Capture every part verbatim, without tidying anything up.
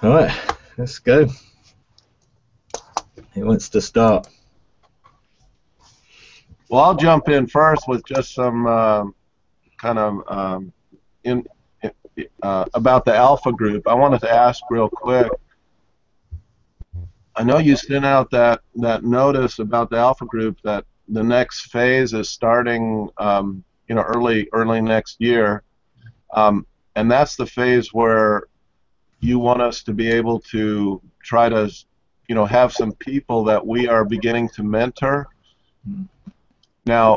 All right, let's go. Who wants to start? Well, I'll jump in first with just some uh, kind of um, in, uh, about the Alpha Group. I wanted to ask real quick. I know you sent out that that notice about the Alpha Group that the next phase is starting, um, you know, early early next year, um, and that's the phase where you want us to be able to try to, you know, have some people that we are beginning to mentor. Now,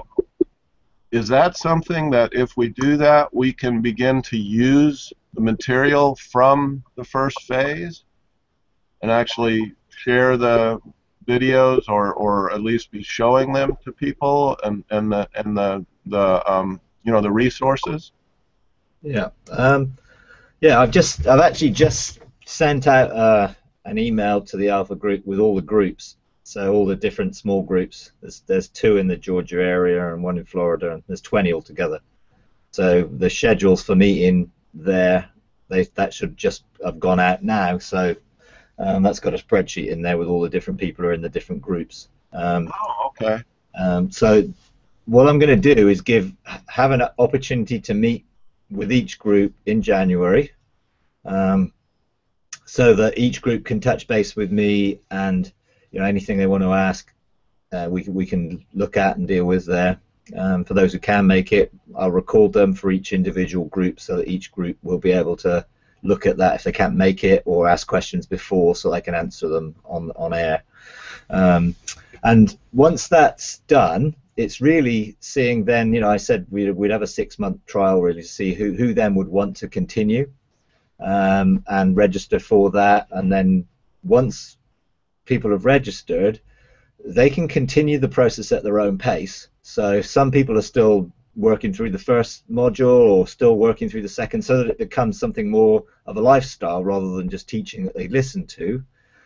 is that something that if we do that, we can begin to use the material from the first phase and actually share the videos, or, or at least be showing them to people, and, and the and the the um, you know, the resources? Yeah, um, yeah. I've just I've actually just sent out uh, an email to the Alpha Group with all the groups. So all the different small groups. There's there's two in the Georgia area and one in Florida, and there's twenty altogether. So the schedules for meeting there, they that should just have gone out now. So um, that's got a spreadsheet in there with all the different people who are in the different groups. Um, Oh, okay. um, so what I'm going to do is give have an opportunity to meet with each group in January, um, so that each group can touch base with me, and you know, anything they want to ask, uh, we, we can look at and deal with there. Um, for those who can make it, I'll record them for each individual group so that each group will be able to look at that if they can't make it, or ask questions before so they can answer them on, on air. Um, and once that's done, it's really seeing then, you know, I said we'd, we'd have a six-month trial really to see who, who then would want to continue um, and register for that. And then once people have registered, they can continue the process at their own pace. So some people are still working through the first module or still working through the second, so that it becomes something more of a lifestyle rather than just teaching that they listen to.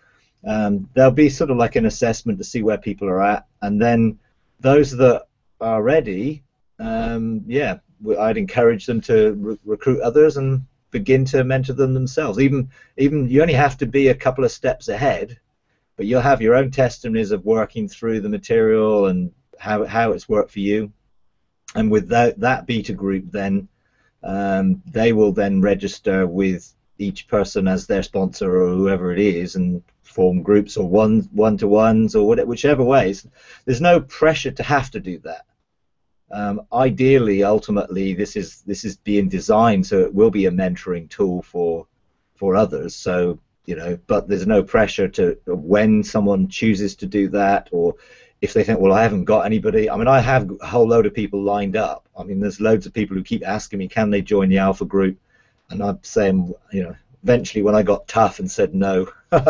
Um, there'll be sort of like an assessment to see where people are at, and then those that are ready, um, yeah, I'd encourage them to re recruit others and begin to mentor them themselves. Even, even you only have to be a couple of steps ahead, but you'll have your own testimonies of working through the material and how, how it's worked for you. And with that, that beta group, then um, they will then register with each person as their sponsor or whoever it is, and form groups or one one-to-ones or whatever, whichever ways. There's no pressure to have to do that. Um, ideally, ultimately, this is this is being designed so it will be a mentoring tool for for others. So, you know, but there's no pressure to when someone chooses to do that, or if they think, well, I haven't got anybody. I mean, I have a whole load of people lined up. I mean, there's loads of people who keep asking me, can they join the Alpha Group? And I'm saying, you know, eventually when I got tough and said no,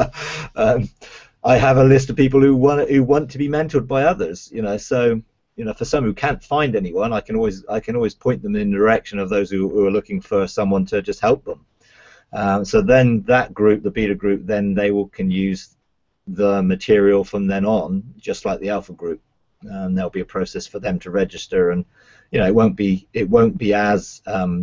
um, I have a list of people who want who want to be mentored by others. You know, so you know, for some who can't find anyone, I can always I can always point them in the direction of those who, who are looking for someone to just help them. Um, so then that group, the beta group, then they will can use the material from then on, just like the Alpha Group. And there'll be a process for them to register, and you know, it won't be it won't be as um,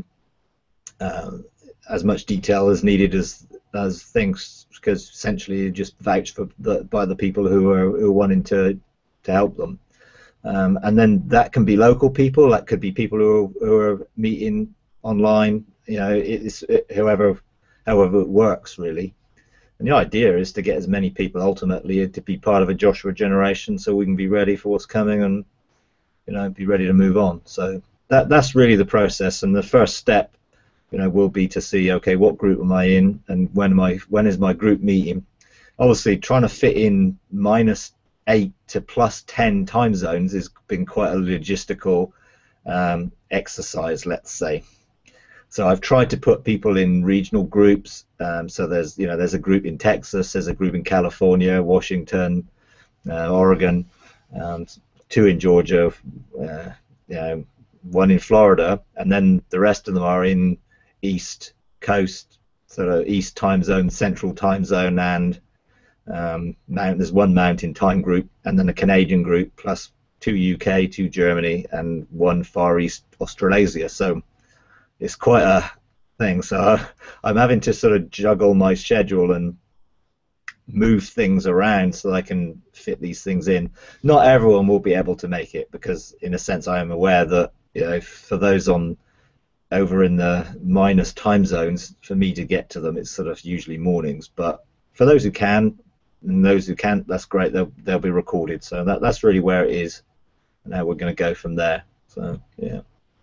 uh, as much detail as needed as as things, because essentially you just vouch for the, by the people who are who are wanting to to help them. Um, and then that can be local people, that could be people who are, who are meeting online. You know, it's it, whoever however it works really. And the idea is to get as many people ultimately to be part of a Joshua generation, so we can be ready for what's coming and, you know, be ready to move on. So that that's really the process, and the first step, you know, will be to see, okay, what group am I in, and when am I when is my group meeting? Obviously, trying to fit in minus eight to plus ten time zones has been quite a logistical um, exercise, let's say. So I've tried to put people in regional groups. Um, so there's, you know, there's a group in Texas, there's a group in California, Washington, uh, Oregon, um, two in Georgia, uh, you know, one in Florida, and then the rest of them are in East Coast, sort of East time zone, Central time zone, and um, mount, there's one Mountain Time group, and then a Canadian group, plus two U K, two Germany, and one Far East Australasia. So it's quite a thing. So I'm having to sort of juggle my schedule and move things around so I can fit these things in. Not everyone will be able to make it because, in a sense, I am aware that, you know, for those on over in the minus time zones, for me to get to them, it's sort of usually mornings. But for those who can, and those who can't, that's great. They'll they'll be recorded. So that that's really where it is, and how we're going to go from there. So yeah.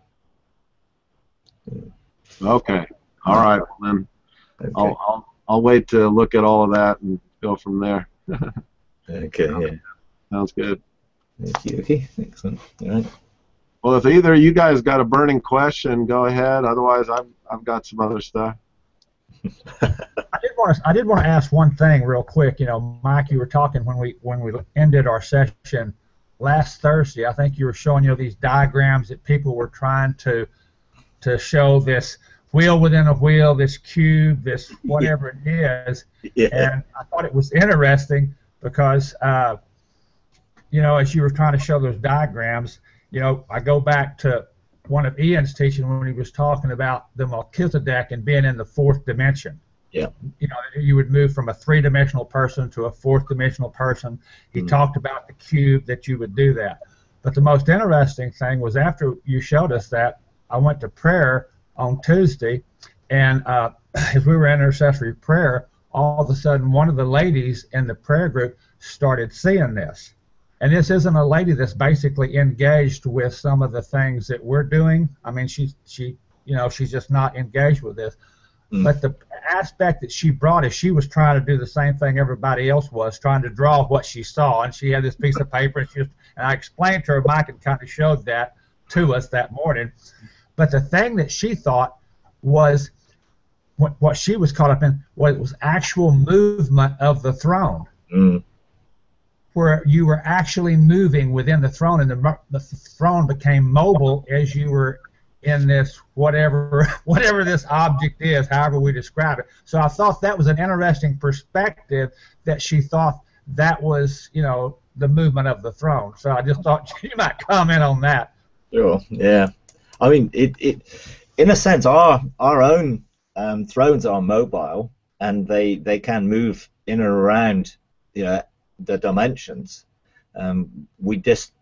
Okay. All right. Then Okay. I'll, I'll I'll wait to look at all of that and go from there. Okay. Yeah. Sounds good. Thank you. Okay. Excellent. All right. Well, if either of you guys got a burning question, go ahead. Otherwise, I've I've got some other stuff. I did want to I did want to ask one thing real quick. You know, Mike, you were talking when we when we ended our session last Thursday. I think you were showing, you know, these diagrams that people were trying to to show this wheel within a wheel, this cube, this whatever it is. Yeah. And I thought it was interesting because, uh, you know, as you were trying to show those diagrams, you know, I go back to one of Ian's teaching when he was talking about the Melchizedek and being in the fourth dimension. Yeah. You know, you would move from a three-dimensional person to a fourth-dimensional person. He Mm. talked about the cube, that you would do that. But the most interesting thing was after you showed us that, I went to prayer on Tuesday, and uh, as we were in intercessory prayer, all of a sudden one of the ladies in the prayer group started seeing this. And this isn't a lady that's basically engaged with some of the things that we're doing. I mean, she, she, you know, she's just not engaged with this. Mm. But the aspect that she brought is she was trying to do the same thing everybody else was, trying to draw what she saw. And she had this piece of paper, and, she was, and I explained to her, Mike had kind of showed that to us that morning. But the thing that she thought was, what, what she was caught up in, was, was actual movement of the throne. Mm. Where you were actually moving within the throne, and the, the throne became mobile as you were in this whatever whatever this object is, however we describe it. So I thought that was an interesting perspective, that she thought that was, you know, the movement of the throne. So I just thought you might comment on that. Sure. Yeah. I mean, it, it in a sense, our our own um, thrones are mobile, and they they can move in and around, you know, the dimensions. Um, we just,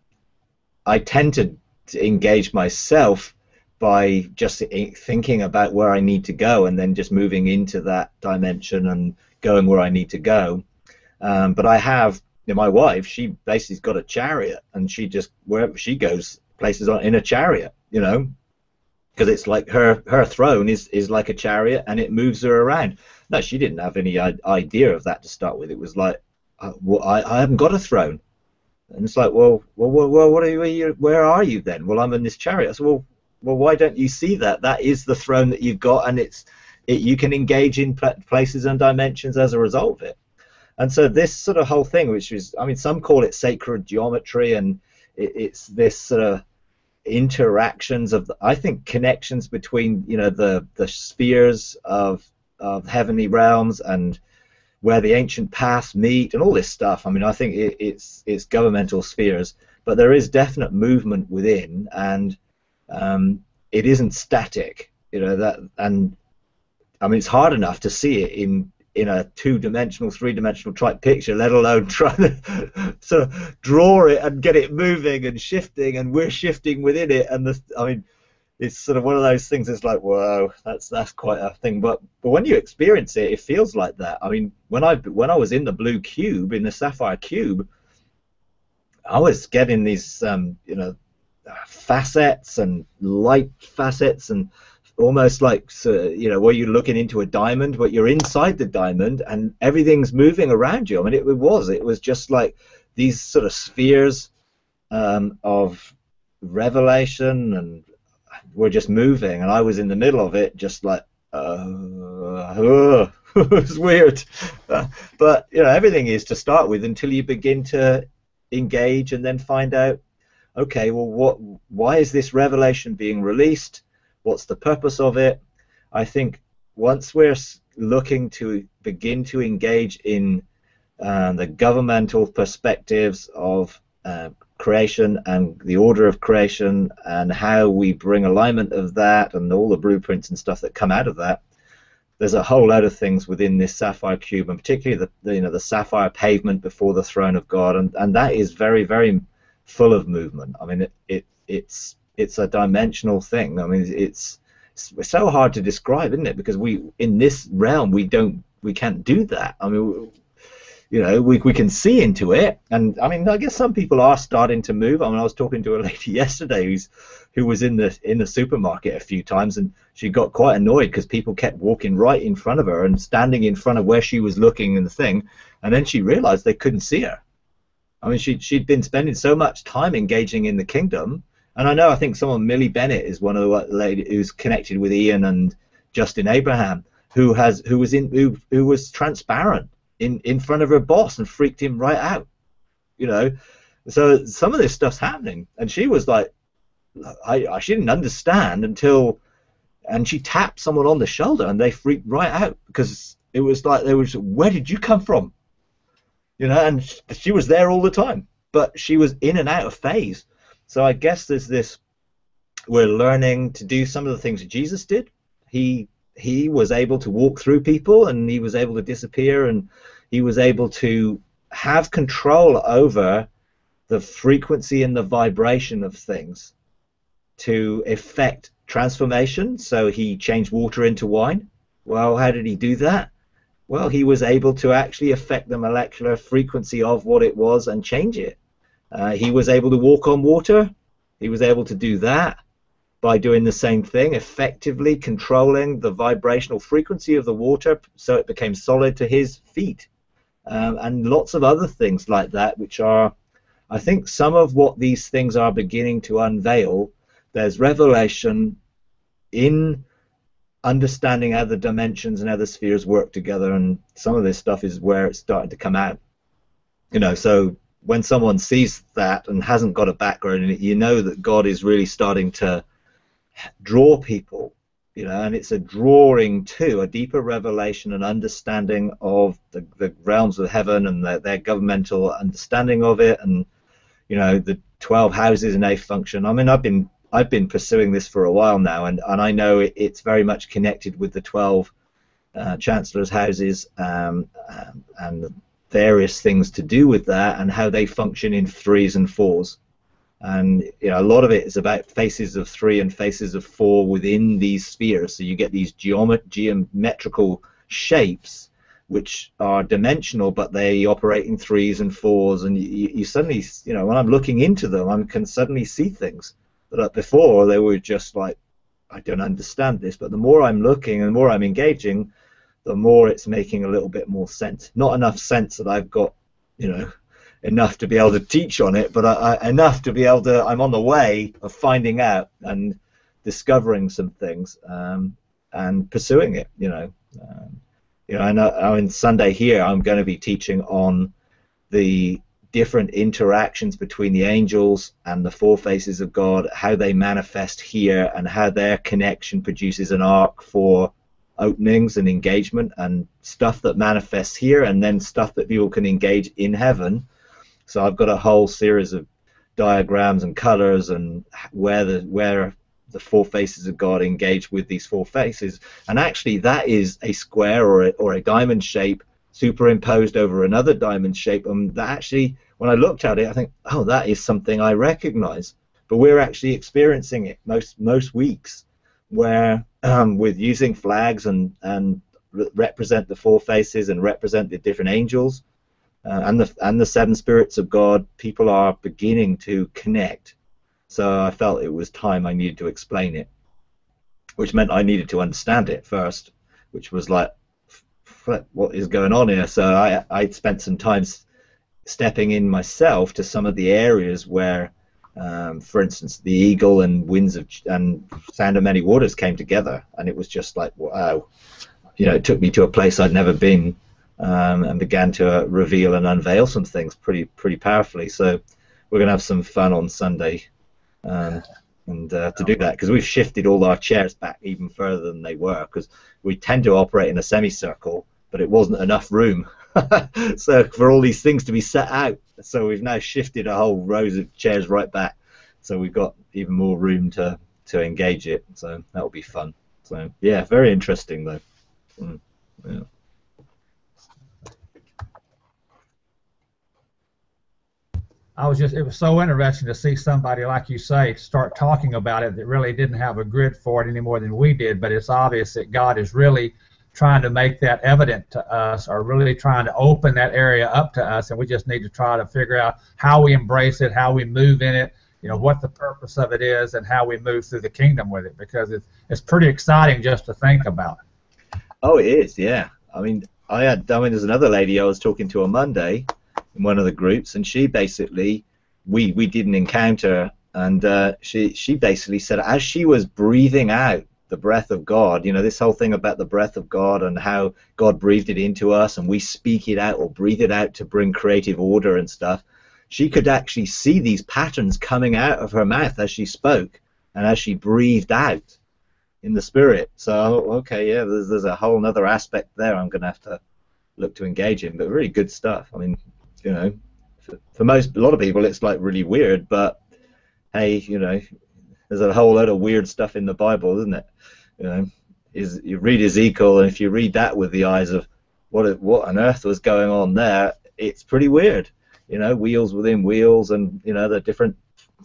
I tend to, to engage myself by just thinking about where I need to go, and then just moving into that dimension and going where I need to go. Um, but I have, you know, my wife, she basically's got a chariot, and she just, wherever she goes, places on in a chariot, you know, because it's like her her throne is is like a chariot, and it moves her around. No, she didn't have any idea of that to start with. It was like, uh, well, I I haven't got a throne, and it's like, well, well, well, what are you? Where, you, where are you then? Well, I'm in this chariot. I said, well, well, why don't you see that? That is the throne that you've got, and it's it, you can engage in places and dimensions as a result of it. And so this sort of whole thing, which is, I mean, some call it sacred geometry, and it, it's this sort of interactions of, I think, connections between, you know, the the spheres of of heavenly realms and where the ancient paths meet and all this stuff. I mean, I think it, it's it's governmental spheres, but there is definite movement within, and um, it isn't static, you know, that, and I mean, it's hard enough to see it in in a two-dimensional, three-dimensional type picture, let alone trying to sort of draw it and get it moving and shifting, and we're shifting within it. And the, I mean, it's sort of one of those things. It's like, whoa, that's that's quite a thing. But but when you experience it, it feels like that. I mean, when I when I was in the blue cube, in the sapphire cube, I was getting these, um, you know, facets and light facets, and almost like, so, you know, where you're looking into a diamond, but you're inside the diamond and everything's moving around you. I mean, it, it was it was just like these sort of spheres um, of revelation, and we're just moving, and I was in the middle of it, just like, uh, uh, it was weird. Uh, but you know, everything is to start with until you begin to engage and then find out, okay, well, what? Why is this revelation being released? What's the purpose of it? I think once we're looking to begin to engage in uh, the governmental perspectives of uh, creation and the order of creation and how we bring alignment of that and all the blueprints and stuff that come out of that, there's a whole lot of things within this sapphire cube, and particularly the, the you know the sapphire pavement before the throne of God, and and that is very very full of movement. I mean, it, it it's it's a dimensional thing. I mean, it's it's so hard to describe, isn't it? Because we in this realm we don't we can't do that. I mean, you know, we we can see into it, and I mean, I guess some people are starting to move. I mean, I was talking to a lady yesterday who's who was in the in the supermarket a few times, and she got quite annoyed because people kept walking right in front of her and standing in front of where she was looking in the thing, and then she realized they couldn't see her. I mean, she she'd been spending so much time engaging in the kingdom, and I know I think someone Millie Bennett is one of the lady who's connected with Ian and Justin Abraham, who has who was in who who was transparent in in front of her boss and freaked him right out, you know. So some of this stuff's happening, and she was like, I, I she didn't understand until, and she tapped someone on the shoulder and they freaked right out because it was like they was, where did you come from, you know? And she was there all the time, but she was in and out of phase. So I guess there's this, we're learning to do some of the things that Jesus did. He he was able to walk through people, and he was able to disappear, and he was able to have control over the frequency and the vibration of things to effect transformation. So he changed water into wine. Well, how did he do that? Well, he was able to actually affect the molecular frequency of what it was and change it. Uh, he was able to walk on water. He was able to do that by doing the same thing, effectively controlling the vibrational frequency of the water so it became solid to his feet. Um, and lots of other things like that, which are, I think, some of what these things are beginning to unveil. There's revelation in understanding how the dimensions and how the spheres work together, and some of this stuff is where it's starting to come out. You know, so when someone sees that and hasn't got a background in it, you know that God is really starting to draw people, you know, and it's a drawing to a deeper revelation and understanding of the, the realms of heaven and their, their governmental understanding of it, and, you know, the twelve houses and a function. I mean, I've been I've been pursuing this for a while now, and, and I know it, it's very much connected with the twelve uh, chancellors' houses um, um, and various things to do with that and how they function in threes and fours. And, you know, a lot of it is about faces of three and faces of four within these spheres. So you get these geomet geometrical shapes which are dimensional, but they operate in threes and fours. And you, you suddenly, you know, when I'm looking into them, I can suddenly see things that before they were just like, I don't understand this. But the more I'm looking and the more I'm engaging, the more it's making a little bit more sense. Not enough sense that I've got, you know, enough to be able to teach on it, but I, I, enough to be able to, I'm on the way of finding out and discovering some things um, and pursuing it, you know. Um, you know, I know on Sunday here I'm going to be teaching on the different interactions between the angels and the four faces of God, how they manifest here and how their connection produces an arc for openings and engagement and stuff that manifests here and then stuff that people can engage in heaven. So I've got a whole series of diagrams and colors and where the where the four faces of God engage with these four faces, and actually that is a square or a, or a diamond shape superimposed over another diamond shape. And that actually, when I looked at it, I think, oh, that is something I recognize. But we're actually experiencing it most most weeks, where um, with using flags and and re represent the four faces and represent the different angels. Uh, and the and the seven spirits of God, people are beginning to connect. So I felt it was time I needed to explain it, which meant I needed to understand it first, which was like, what is going on here? So I I spent some time stepping in myself to some of the areas where, um, for instance, the eagle and winds of and sound of many waters came together, and it was just like, wow, you know, it took me to a place I'd never been. Um, and began to uh, reveal and unveil some things pretty pretty powerfully. So we're going to have some fun on Sunday um, and uh, to do that, because we've shifted all our chairs back even further than they were, because we tend to operate in a semicircle, but it wasn't enough room so for all these things to be set out. So we've now shifted a whole rows of chairs right back, so we've got even more room to to engage it. So that will be fun. So yeah, very interesting though. Mm, yeah. I was just, it was so interesting to see somebody, like you say, start talking about it that really didn't have a grid for it any more than we did, but it's obvious that God is really trying to make that evident to us, or really trying to open that area up to us, and we just need to try to figure out how we embrace it, how we move in it, you know, what the purpose of it is, and how we move through the kingdom with it, because it's, it's pretty exciting just to think about it. Oh, it is, yeah. I mean, I had, I mean, there's another lady I was talking to on Monday in one of the groups, and she basically, we we did an encounter, and uh, she she basically said, as she was breathing out the breath of God, you know, this whole thing about the breath of God and how God breathed it into us, and we speak it out or breathe it out to bring creative order and stuff, she could actually see these patterns coming out of her mouth as she spoke and as she breathed out in the spirit. So, okay, yeah, there's, there's a whole other aspect there I'm going to have to look to engage in, but really good stuff. I mean, you know, for, for most, a lot of people, it's like really weird, but hey, you know, there's a whole lot of weird stuff in the Bible, isn't it? You know, is you read Ezekiel, and if you read that with the eyes of what what on earth was going on there, it's pretty weird. You know, wheels within wheels, and you know, the different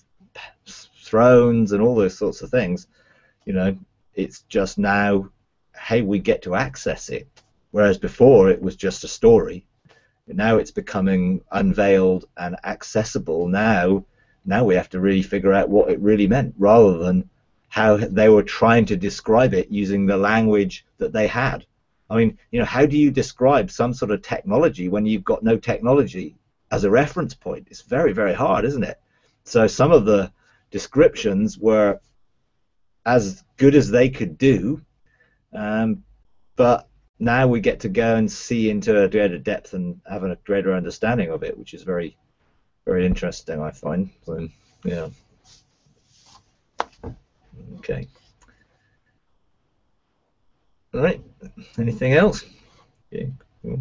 thrones and all those sorts of things. You know, it's just now, hey, we get to access it, whereas before it was just a story. Now it's becoming unveiled and accessible. Now, now we have to really figure out what it really meant, rather than how they were trying to describe it using the language that they had. I mean, you know, how do you describe some sort of technology when you've got no technology as a reference point? It's very, very hard, isn't it? So some of the descriptions were as good as they could do, um, but now we get to go and see into a greater depth and have a greater understanding of it, which is very, very interesting, I find. So, yeah. Okay. All right. Anything else? Okay. Cool.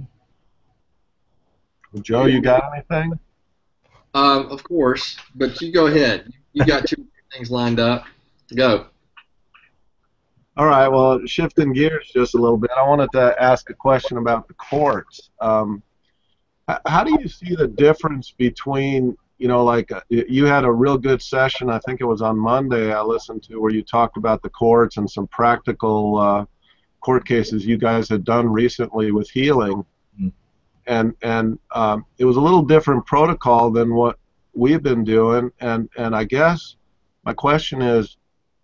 Joe, you got anything? Um, of course, but you go ahead. You got two things lined up. Go. All right, well, shifting gears just a little bit, I wanted to ask a question about the courts. Um, how do you see the difference between, you know, like uh, you had a real good session, I think it was on Monday I listened to, where you talked about the courts and some practical uh, court cases you guys had done recently with healing. Mm-hmm. And, and um, it was a little different protocol than what we've been doing, and, and I guess my question is,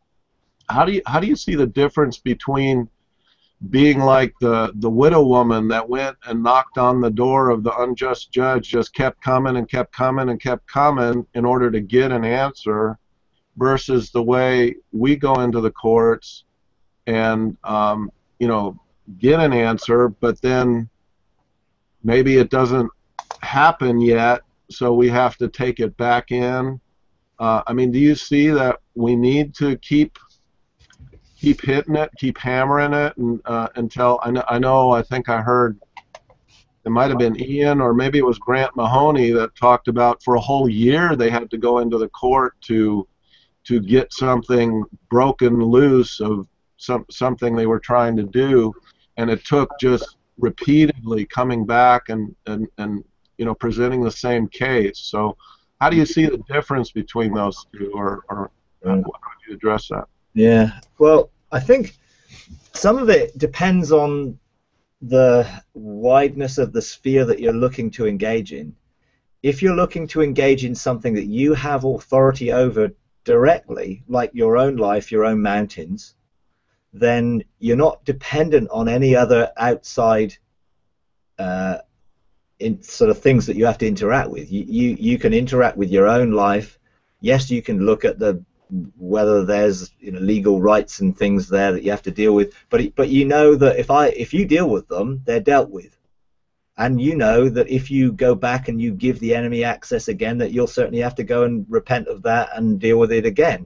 How do you how do you see the difference between being like the the widow woman that went and knocked on the door of the unjust judge, just kept coming and kept coming and kept coming in order to get an answer, versus the way we go into the courts and um, you know, get an answer, but then maybe it doesn't happen yet, so we have to take it back in. Uh, I mean, do you see that we need to keep keep hitting it, keep hammering it, and uh, until I know, I know, I think I heard it might have been Ian or maybe it was Grant Mahoney that talked about for a whole year they had to go into the court to to get something broken loose of some something they were trying to do, and it took just repeatedly coming back and and and you know, presenting the same case. So how do you see the difference between those two, or, or how do you address that? Yeah, well, I think some of it depends on the wideness of the sphere that you're looking to engage in. If you're looking to engage in something that you have authority over directly, like your own life, your own mountains, then you're not dependent on any other outside uh, in sort of things that you have to interact with. You, you, you can interact with your own life. Yes, you can look at the whether there's, you know, legal rights and things there that you have to deal with, but but you know that if I if you deal with them, they're dealt with, and you know that if you go back and you give the enemy access again, that you'll certainly have to go and repent of that and deal with it again.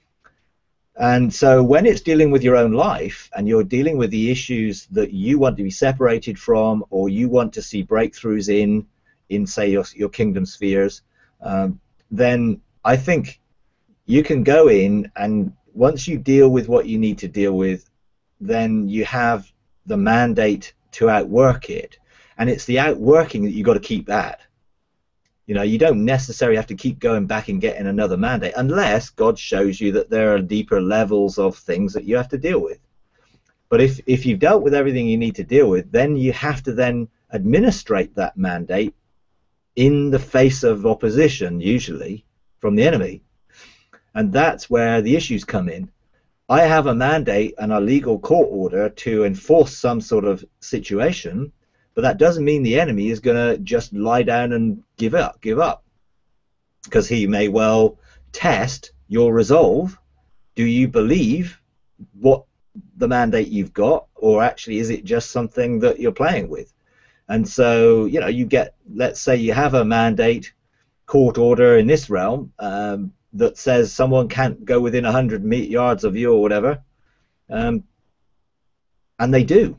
And so when it's dealing with your own life and you're dealing with the issues that you want to be separated from, or you want to see breakthroughs in in say your your kingdom spheres, um, then I think you can go in, and once you deal with what you need to deal with, then you have the mandate to outwork it, and it's the outworking that you got to keep at. You know, you don't necessarily have to keep going back and getting another mandate unless God shows you that there are deeper levels of things that you have to deal with. But if if you've dealt with everything you need to deal with, then you have to then administrate that mandate in the face of opposition, usually from the enemy. And that's where the issues come in. I have a mandate and a legal court order to enforce some sort of situation, but that doesn't mean the enemy is going to just lie down and give up, give up. Because he may well test your resolve. Do you believe what the mandate you've got, or actually is it just something that you're playing with? And so, you know, you get, let's say you have a mandate court order in this realm, um, that says someone can't go within one hundred yards of you or whatever, um, and they do.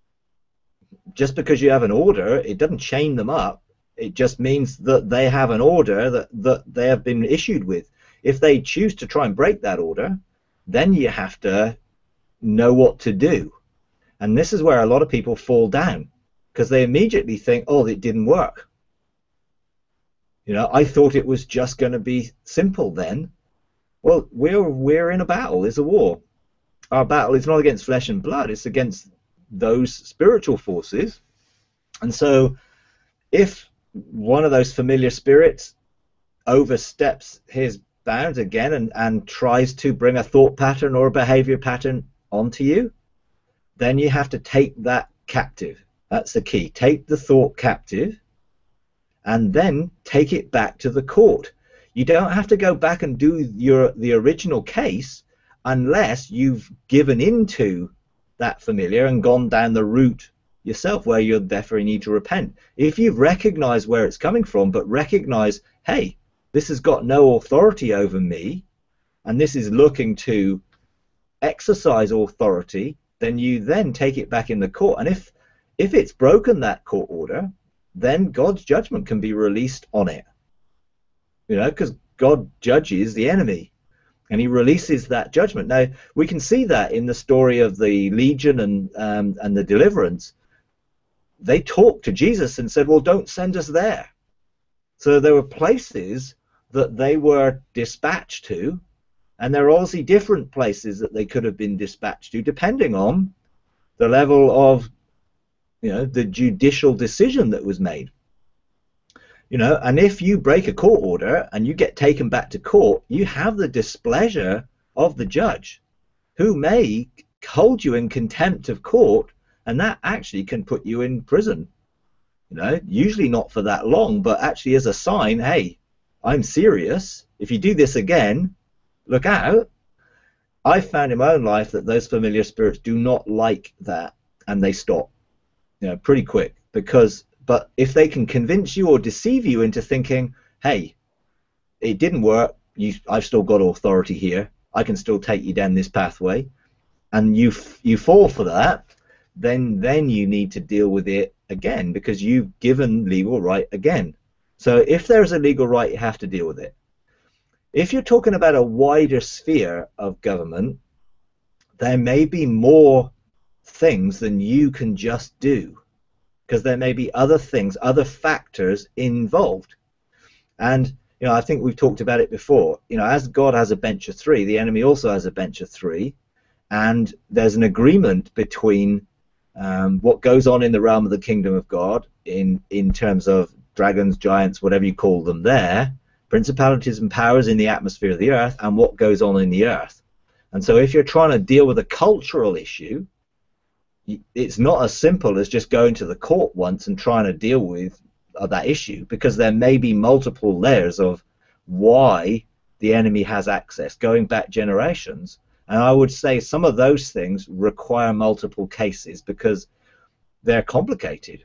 Just because you have an order, it doesn't chain them up. It just means that they have an order that, that they have been issued with. If they choose to try and break that order, then you have to know what to do. And this is where a lot of people fall down, because they immediately think, oh, it didn't work. You know, I thought it was just going to be simple then. Well, we're we're in a battle. It's a war. Our battle is not against flesh and blood. It's against those spiritual forces. And so if one of those familiar spirits oversteps his bounds again and, and tries to bring a thought pattern or a behavior pattern onto you, then you have to take that captive. That's the key. Take the thought captive, and then take it back to the court. You don't have to go back and do your the original case unless you've given into that familiar and gone down the route yourself where you'll definitely need to repent. If you've recognized where it's coming from, but recognize, hey, this has got no authority over me, and this is looking to exercise authority, then you then take it back in the court. And if if it's broken that court order, then God's judgment can be released on it. You know, because God judges the enemy, and he releases that judgment. Now, we can see that in the story of the legion and um, and the deliverance. They talked to Jesus and said, well, don't send us there. So there were places that they were dispatched to, and there are obviously different places that they could have been dispatched to, depending on the level of, you know, the judicial decision that was made. You know, and if you break a court order and you get taken back to court, you have the displeasure of the judge, who may hold you in contempt of court, and that actually can put you in prison. You know, usually not for that long, but actually as a sign, hey, I'm serious. If you do this again, look out. I've found in my own life that those familiar spirits do not like that, and they stop, you know, pretty quick. Because, but if they can convince you or deceive you into thinking, hey, it didn't work, you, I've still got authority here, I can still take you down this pathway, and you you fall for that, then then you need to deal with it again, because you've given legal right again. So if there's a legal right, you have to deal with it. If you're talking about a wider sphere of government, there may be more things than you can just do, because there may be other things, other factors involved. And you know, I think we've talked about it before. You know, as God has a bench of three, the enemy also has a bench of three, and there's an agreement between um, what goes on in the realm of the kingdom of God, in in terms of dragons, giants, whatever you call them there, principalities and powers in the atmosphere of the earth, and what goes on in the earth. And so if you're trying to deal with a cultural issue, it's not as simple as just going to the court once and trying to deal with uh, that issue, because there may be multiple layers of why the enemy has access going back generations. And I would say some of those things require multiple cases because they're complicated.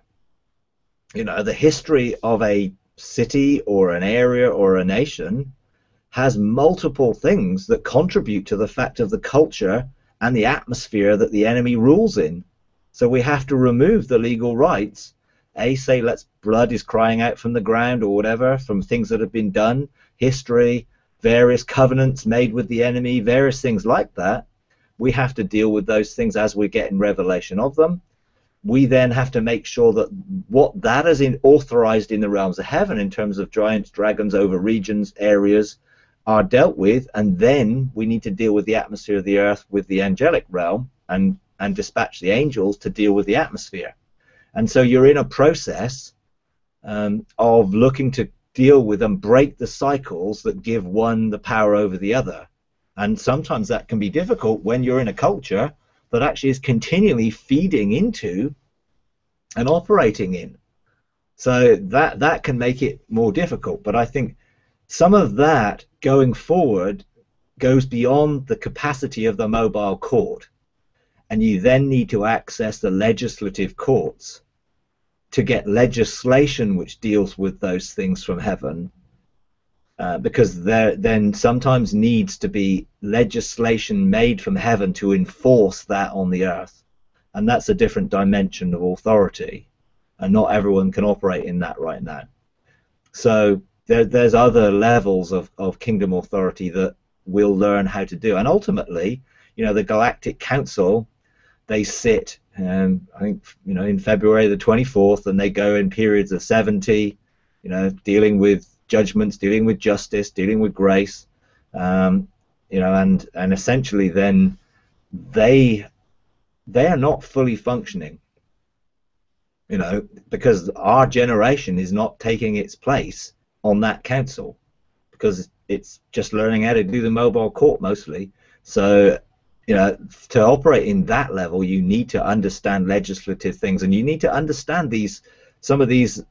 You know, the history of a city or an area or a nation has multiple things that contribute to the fact of the culture and the atmosphere that the enemy rules in. So we have to remove the legal rights A, say let's blood is crying out from the ground or whatever, from things that have been done, history, various covenants made with the enemy, various things like that. We have to deal with those things as we get in revelation of them. We then have to make sure that what that is in, authorized in the realms of heaven in terms of giants, dragons over regions, areas, are dealt with, and then we need to deal with the atmosphere of the earth with the angelic realm and, and dispatch the angels to deal with the atmosphere. And so you're in a process um, of looking to deal with and break the cycles that give one the power over the other. And sometimes that can be difficult when you're in a culture that actually is continually feeding into and operating in. So that, that can make it more difficult. But I think some of that going forward goes beyond the capacity of the mobile court. And you then need to access the legislative courts to get legislation which deals with those things from heaven, uh, because there then sometimes needs to be legislation made from heaven to enforce that on the earth. And that's a different dimension of authority, and not everyone can operate in that right now. So there, there's other levels of, of kingdom authority that we'll learn how to do. And ultimately, you know, the Galactic Council, they sit, um, I think, you know, in February the twenty-fourth, and they go in periods of seventy, you know, dealing with judgments, dealing with justice, dealing with grace, um, you know, and and essentially then they they are not fully functioning, you know, because our generation is not taking its place on that council, because it's just learning how to do the mobile court mostly. So, you know, to operate in that level, you need to understand legislative things, and you need to understand these, some of these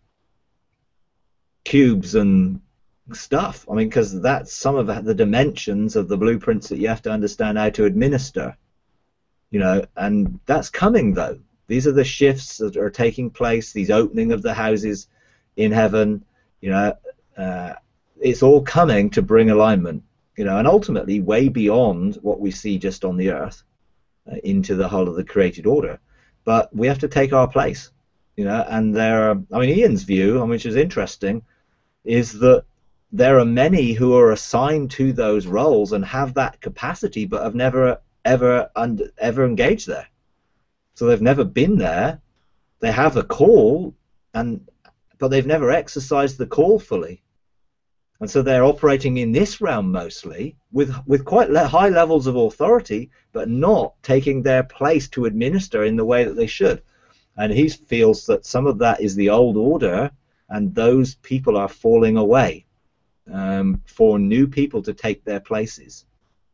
cubes and stuff. I mean, because that's some of the dimensions of the blueprints that you have to understand how to administer, you know, and that's coming though. These are the shifts that are taking place, these opening of the houses in heaven, you know, uh, it's all coming to bring alignment. You know, and ultimately way beyond what we see just on the earth, uh, into the whole of the created order. But we have to take our place, you know, and there are, I mean, Ian's view, which is interesting, is that there are many who are assigned to those roles and have that capacity, but have never, ever, under, ever engaged there. So they've never been there. They have a call, and but they've never exercised the call fully. And so they're operating in this realm mostly with with quite le high levels of authority, but not taking their place to administer in the way that they should. And he feels that some of that is the old order, and those people are falling away um, for new people to take their places.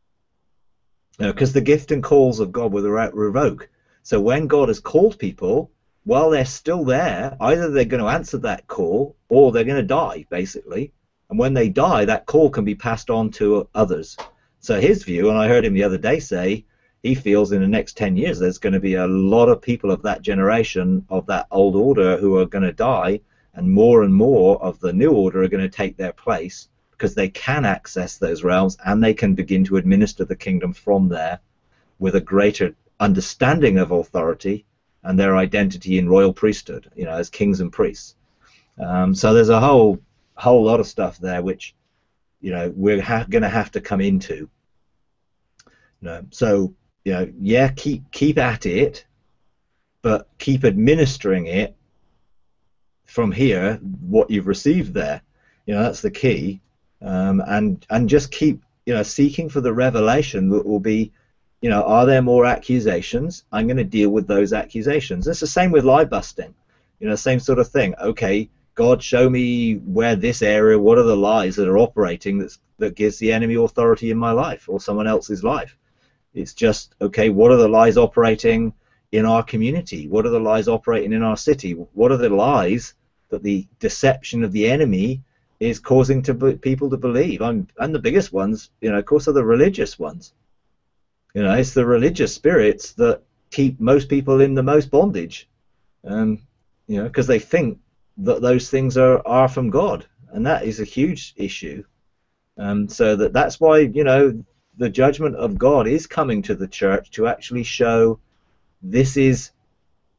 Because the gift and calls of God without revoke. So when God has called people, while they're still there, either they're going to answer that call or they're going to die, basically. And when they die, that call can be passed on to others. So his view, and I heard him the other day say, he feels in the next ten years there's going to be a lot of people of that generation, of that old order, who are going to die, and more and more of the new order are going to take their place, because they can access those realms and they can begin to administer the kingdom from there with a greater understanding of authority and their identity in royal priesthood, you know, as kings and priests. Um, so there's a whole whole lot of stuff there which, you know, we're ha going to have to come into. You know, so, you know, yeah, keep keep at it, but keep administering it from here, what you've received there. You know, that's the key. Um, and and just keep, you know, seeking for the revelation that will be, you know, are there more accusations? I'm going to deal with those accusations. It's the same with lie busting. You know, same sort of thing. Okay, God, show me where this area, what are the lies that are operating that's, that gives the enemy authority in my life or someone else's life. It's just, okay, what are the lies operating in our community? What are the lies operating in our city? What are the lies that the deception of the enemy is causing to be, people to believe? I'm, and the biggest ones, you know, of course, are the religious ones. You know, it's the religious spirits that keep most people in the most bondage, um, you know, because they think that those things are, are from God, and that is a huge issue. Um, so that that's why, you know, the judgment of God is coming to the church to actually show this is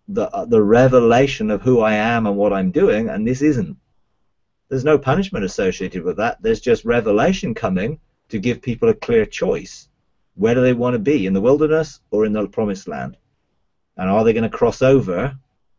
the the revelation of who I am and what I'm doing, and this isn't. There's no punishment associated with that. There's just revelation coming to give people a clear choice. Where do they want to be, in the wilderness or in the promised land? And are they going to cross over,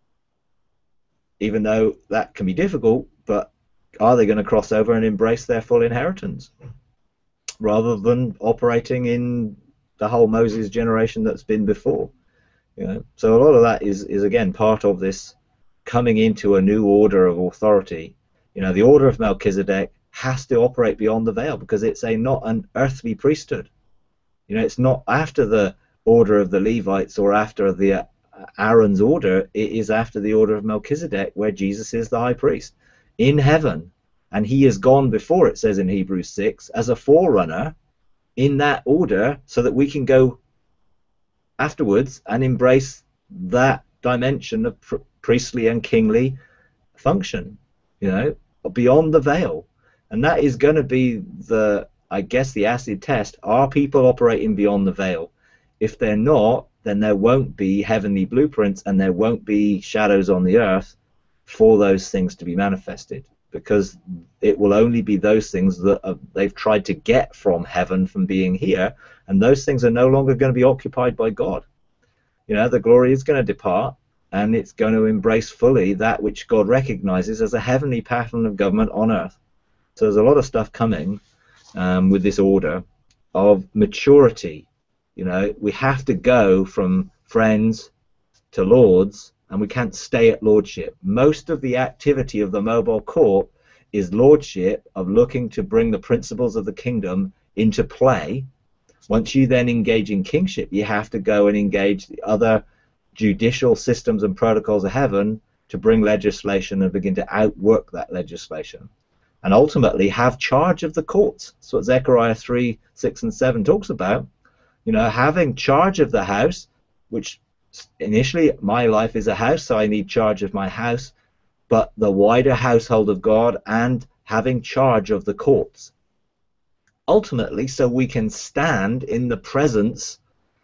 even though that can be difficult, but are they going to cross over and embrace their full inheritance, rather than operating in the whole Moses generation that's been before? You know, so a lot of that is, is again, part of this coming into a new order of authority. You know, the order of Melchizedek has to operate beyond the veil, because it's a not an earthly priesthood. You know, it's not after the order of the Levites or after the uh, Aaron's order. It is after the order of Melchizedek, where Jesus is the high priest in heaven, and he has gone before, it says in Hebrews six, as a forerunner in that order, so that we can go afterwards and embrace that dimension of pr priestly and kingly function, you know, beyond the veil. And that is going to be the, I guess, the acid test. Are people operating beyond the veil? If they're not, then there won't be heavenly blueprints, and there won't be shadows on the earth for those things to be manifested, because it will only be those things that are, they've tried to get from heaven from being here, and those things are no longer going to be occupied by God. You know, the glory is going to depart, and it's going to embrace fully that which God recognizes as a heavenly pattern of government on earth. So there's a lot of stuff coming um, with this order of maturity. You know, we have to go from friends to lords, and we can't stay at lordship. Most of the activity of the mobile court is lordship, of looking to bring the principles of the kingdom into play. Once you then engage in kingship, you have to go and engage the other judicial systems and protocols of heaven to bring legislation and begin to outwork that legislation, and ultimately have charge of the courts. That's what Zechariah three, six, and seven talks about. You know, having charge of the house, which initially my life is a house, so I need charge of my house, but the wider household of God, and having charge of the courts. Ultimately, so we can stand in the presence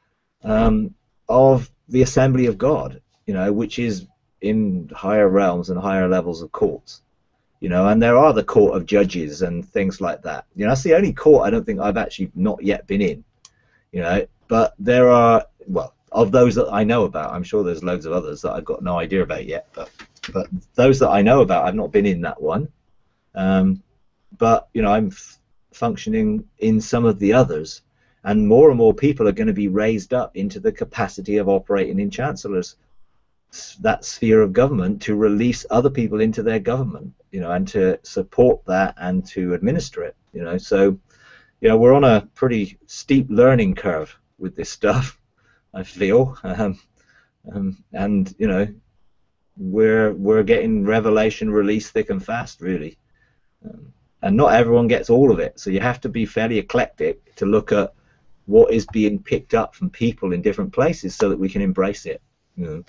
um, of the assembly of God, you know, which is in higher realms and higher levels of courts. You know, and there are the court of judges and things like that. You know, that's the only court I don't think I've actually not yet been in. You know, but there are, well, of those that I know about, I'm sure there's loads of others that I've got no idea about yet, but but those that I know about, I've not been in that one. Um, but, you know, I'm f functioning in some of the others, and more and more people are going to be raised up into the capacity of operating in chancellors, that sphere of government, to release other people into their government, you know, and to support that and to administer it, you know. So, you know, we're on a pretty steep learning curve with this stuff, I feel, um, um, and you know, we're we're getting revelation released thick and fast, really, um, and not everyone gets all of it. So you have to be fairly eclectic to look at what is being picked up from people in different places, so that we can embrace it. You know.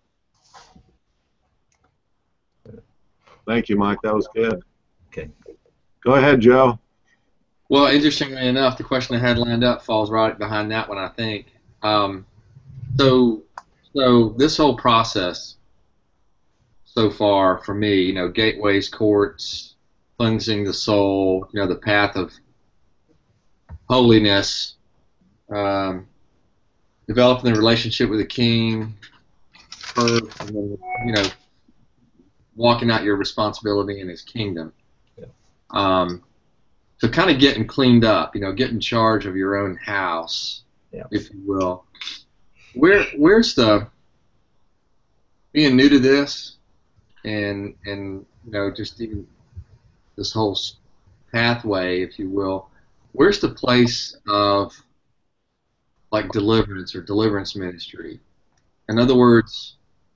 Thank you, Mike. That was good. Okay. Go ahead, Joe. Well, interestingly enough, the question I had lined up falls right behind that one, I think. Um, so, so this whole process so far for me, you know, gateways, courts, cleansing the soul, you know, the path of holiness, um, developing the relationship with the King, first, and then, you know, walking out your responsibility in His kingdom. Yeah. Um, so kind of getting cleaned up, you know, getting charge of your own house, yeah. if you will. Where, where's the, being new to this, and, and you know, just even this whole pathway, if you will, where's the place of, like, deliverance or deliverance ministry? In other words,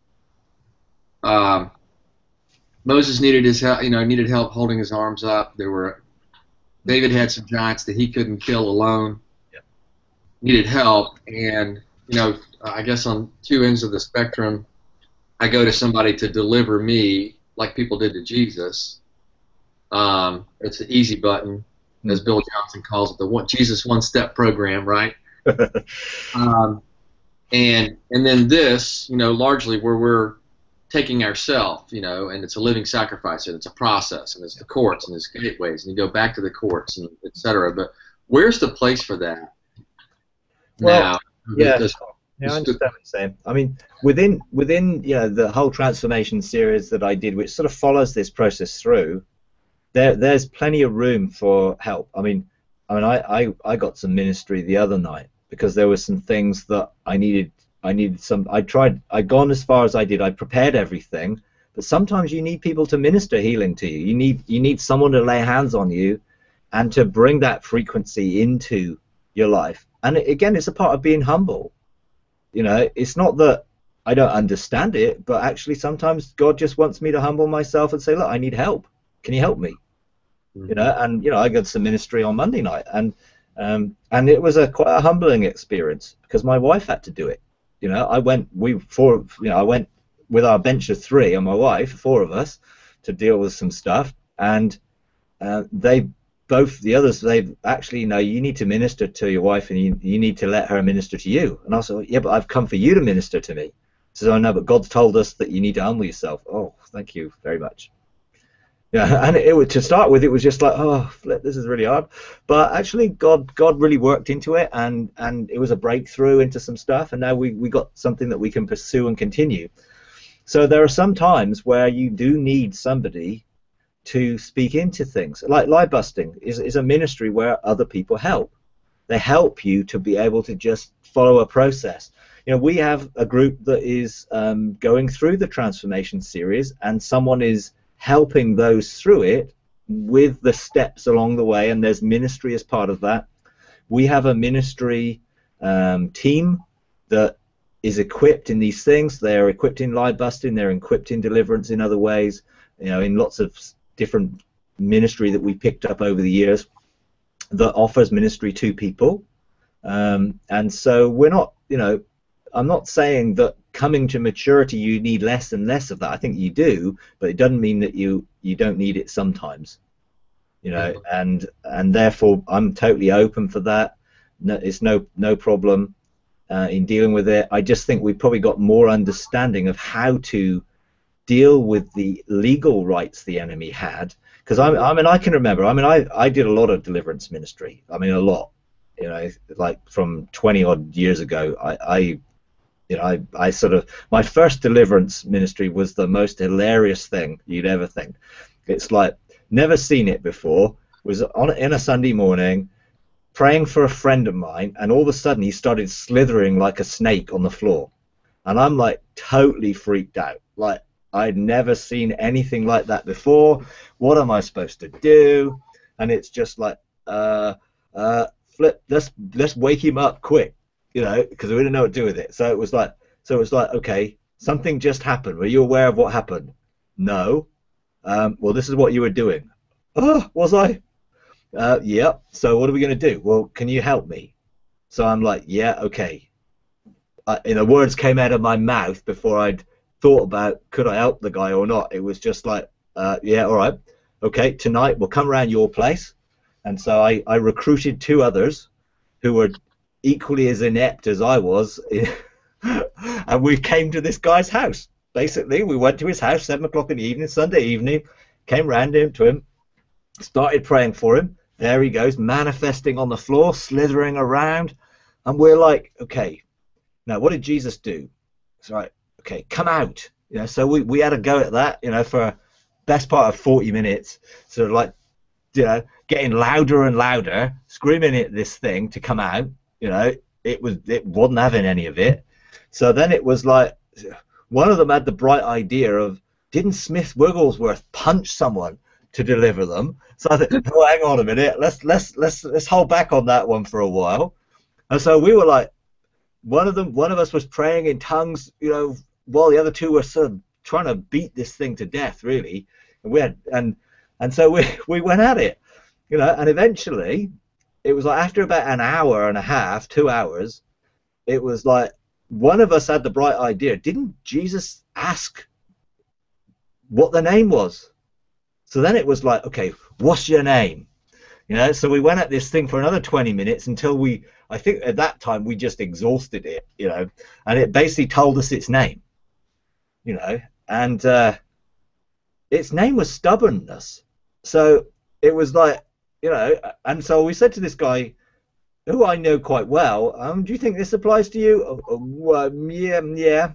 um, Moses needed his help, you know, needed help holding his arms up. There were, David had some giants that he couldn't kill alone. Yep. Needed help, and you know, I guess on two ends of the spectrum, I go to somebody to deliver me, like people did to Jesus. Um, it's an easy button, as Bill Johnson calls it, the one, Jesus one-step program, right? um, and and then this, you know, largely where we're taking ourselves, you know, and it's a living sacrifice, and it's a process, and it's the courts, and it's gateways, and you go back to the courts, and et cetera. But where's the place for that well, now? Yeah, This, yeah, I understand what you're saying. I mean, within within you know the whole transformation series that I did, which sort of follows this process through, there there's plenty of room for help. I mean, I mean, I I, I got some ministry the other night because there were some things that I needed. I needed some. I tried. I'd gone as far as I did. I prepared everything, but sometimes you need people to minister healing to you. You need you need someone to lay hands on you, and to bring that frequency into your life. And again, it's a part of being humble. You know, it's not that I don't understand it, but actually sometimes God just wants me to humble myself and say, look, I need help. Can you help me? Mm-hmm. You know, and you know, I got some ministry on Monday night, and um, and it was a quite a humbling experience because my wife had to do it. You know, I went, we four, you know, I went with our bench of three and my wife, four of us, to deal with some stuff, and uh, they both, the others, they actually, you know, you need to minister to your wife, and you, you need to let her minister to you. And I was like, yeah, but I've come for you to minister to me. So I know, but God's told us that you need to humble yourself. Oh, thank you very much. Yeah, and it, it to start with, it was just like, oh, flip, this is really hard. But actually, God, God really worked into it, and and it was a breakthrough into some stuff, and now we we got something that we can pursue and continue. So there are some times where you do need somebody to speak into things. Like lie busting is is a ministry where other people help. They help you to be able to just follow a process. You know, we have a group that is um, going through the transformation series, and someone is helping those through it with the steps along the way, and there's ministry as part of that. We have a ministry um, team that is equipped in these things. They're equipped in lie busting, they're equipped in deliverance in other ways, you know, in lots of different ministry that we picked up over the years that offers ministry to people. Um, and so we're not, you know, I'm not saying that coming to maturity you need less and less of that. I think you do, but it doesn't mean that you you don't need it sometimes, you know. And and therefore I'm totally open for that. No, it's no no problem uh, in dealing with it. I just think we've probably got more understanding of how to deal with the legal rights the enemy had, because I, I mean I can remember I mean I I did a lot of deliverance ministry. I mean a lot, you know, like from twenty odd years ago. I, I You know, I, I sort of, my first deliverance ministry was the most hilarious thing you'd ever think. It's like, never seen it before, was on in a Sunday morning, praying for a friend of mine, and all of a sudden he started slithering like a snake on the floor. And I'm like totally freaked out. Like, I'd never seen anything like that before. What am I supposed to do? And it's just like, uh, uh, flip, let's, let's wake him up quick. You know, because we didn't know what to do with it. So it was like, so it was like, okay, something just happened. Were you aware of what happened? No. Um, well, this is what you were doing. Oh, was I? Uh, yeah. So what are we going to do? Well, can you help me? So I'm like, yeah, okay. Uh, and the words came out of my mouth before I'd thought about could I help the guy or not. It was just like, uh, yeah, all right. Okay, tonight we'll come around your place. And so I, I recruited two others who were equally as inept as I was, and we came to this guy's house. Basically, we went to his house seven o'clock in the evening, Sunday evening, came round him to him, started praying for him. There he goes, manifesting on the floor, slithering around, and we're like, okay, now what did Jesus do? It's like, okay, come out. You know, so we we had a go at that, you know, for best part of forty minutes, sort of like, you know, getting louder and louder, screaming at this thing to come out. You know, it was it wasn't having any of it. So then it was like, one of them had the bright idea of, didn't Smith Wigglesworth punch someone to deliver them? So I thought, oh, hang on a minute, let's let's let's let's hold back on that one for a while. And so we were like, one of them, one of us was praying in tongues, you know, while the other two were sort of trying to beat this thing to death, really. And we had and and so we we went at it, you know, and eventually. It was like after about an hour and a half, two hours, it was like one of us had the bright idea. Didn't Jesus ask what the name was? So then it was like, okay, what's your name? You know, so we went at this thing for another twenty minutes until we, I think at that time we just exhausted it, you know, and it basically told us its name, you know, and uh, its name was stubbornness. So it was like, you know, and so we said to this guy, who I know quite well, um, do you think this applies to you? Oh, um, yeah, yeah.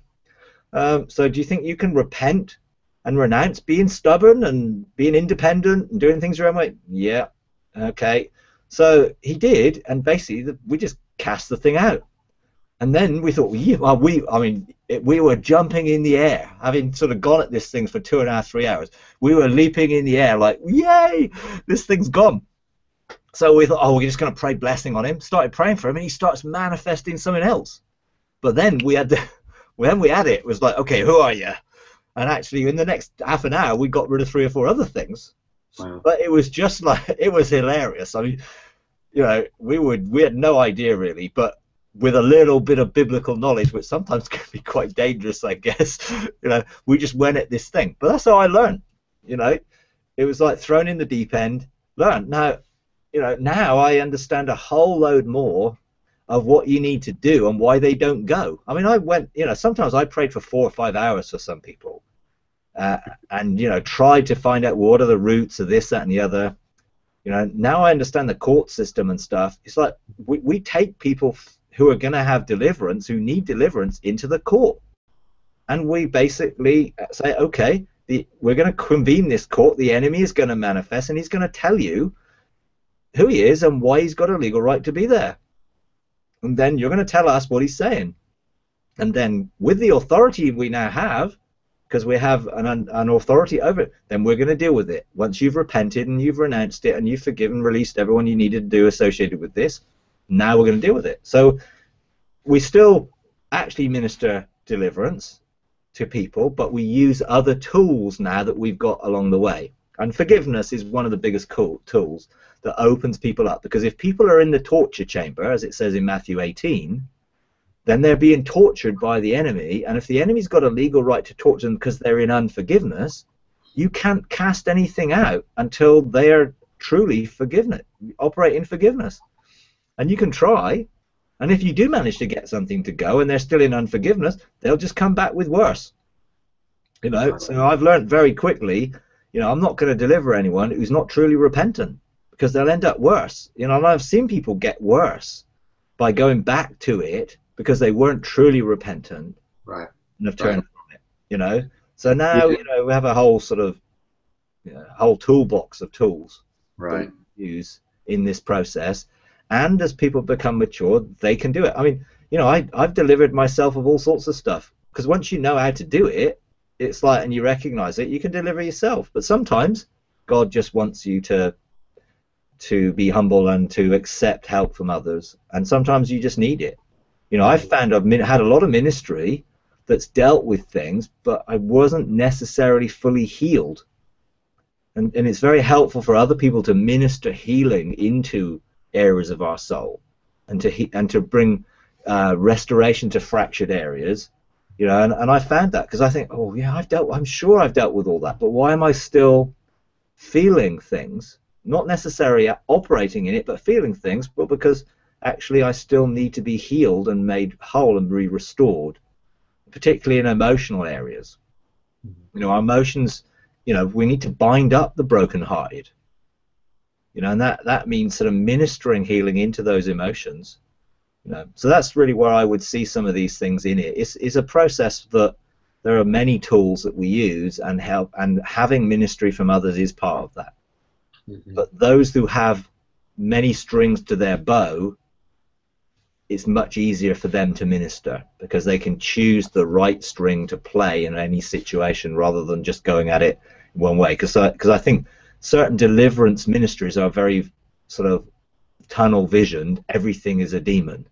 Um, so do you think you can repent and renounce being stubborn and being independent and doing things your own way? Yeah. Okay. So he did, and basically the, we just cast the thing out. And then we thought, yeah, well, we, I mean, it, we were jumping in the air, having sort of gone at this thing for two and a half, three hours. We were leaping in the air like, yay, this thing's gone. So we thought, oh, we're just going to pray blessing on him. Started praying for him, and he starts manifesting something else. But then we had, the, when we had it, it was like, okay, who are you? And actually, in the next half an hour, we got rid of three or four other things. Wow. But it was just like, it was hilarious. I mean, you know, we would, we had no idea really, but with a little bit of biblical knowledge, which sometimes can be quite dangerous, I guess, you know, we just went at this thing. But that's how I learned, you know. It was like thrown in the deep end, learn. Now, you know, now I understand a whole load more of what you need to do and why they don't go. I mean, I went, you know, sometimes I prayed for four or five hours for some people, uh, and, you know, tried to find out what are the roots of this, that, and the other. You know, now I understand the court system and stuff. It's like we, we take people who are going to have deliverance, who need deliverance, into the court. And we basically say, okay, the, we're going to convene this court. The enemy is going to manifest, and he's going to tell you who he is and why he's got a legal right to be there. And then you're going to tell us what he's saying. And then with the authority we now have, because we have an, an authority over it, then we're going to deal with it. Once you've repented and you've renounced it and you've forgiven, released everyone you needed to do associated with this, now we're going to deal with it. So we still actually minister deliverance to people, but we use other tools now that we've got along the way. And forgiveness is one of the biggest cool tools that opens people up, because if people are in the torture chamber, as it says in Matthew eighteen, then they're being tortured by the enemy, and if the enemy's got a legal right to torture them because they're in unforgiveness, you can't cast anything out until they are truly forgiven, operate in forgiveness. And you can try, and if you do manage to get something to go and they're still in unforgiveness, they'll just come back with worse. You know, so I've learned very quickly, you know, I'm not going to deliver anyone who's not truly repentant, because they'll end up worse. You know, and I've seen people get worse by going back to it because they weren't truly repentant, right, and have turned right. from it. You know, so now yeah. you know we have a whole sort of you know, whole toolbox of tools right. that we use in this process, and as people become mature, they can do it. I mean, you know, I I've delivered myself of all sorts of stuff, because once you know how to do it, it's like, and you recognize it, you can deliver yourself. But sometimes God just wants you to to be humble and to accept help from others, and sometimes you just need it. You know, I've found I've had a lot of ministry that's dealt with things, but I wasn't necessarily fully healed. And, and it's very helpful for other people to minister healing into areas of our soul, and to he, and to bring uh, restoration to fractured areas. You know, and, and I found that because I think, oh yeah, I've dealt. I'm sure I've dealt with all that, but why am I still feeling things? Not necessarily operating in it, but feeling things. Well, because actually I still need to be healed and made whole and be restored, particularly in emotional areas. You know, our emotions, you know, we need to bind up the brokenhearted. You know, and that, that means sort of ministering healing into those emotions. You know, so that's really where I would see some of these things in it. It's, it's a process that there are many tools that we use, and help, and having ministry from others is part of that. Mm-hmm. But those who have many strings to their bow, it's much easier for them to minister, because they can choose the right string to play in any situation rather than just going at it one way. Because I, because I think certain deliverance ministries are very sort of tunnel visioned. Everything is a demon,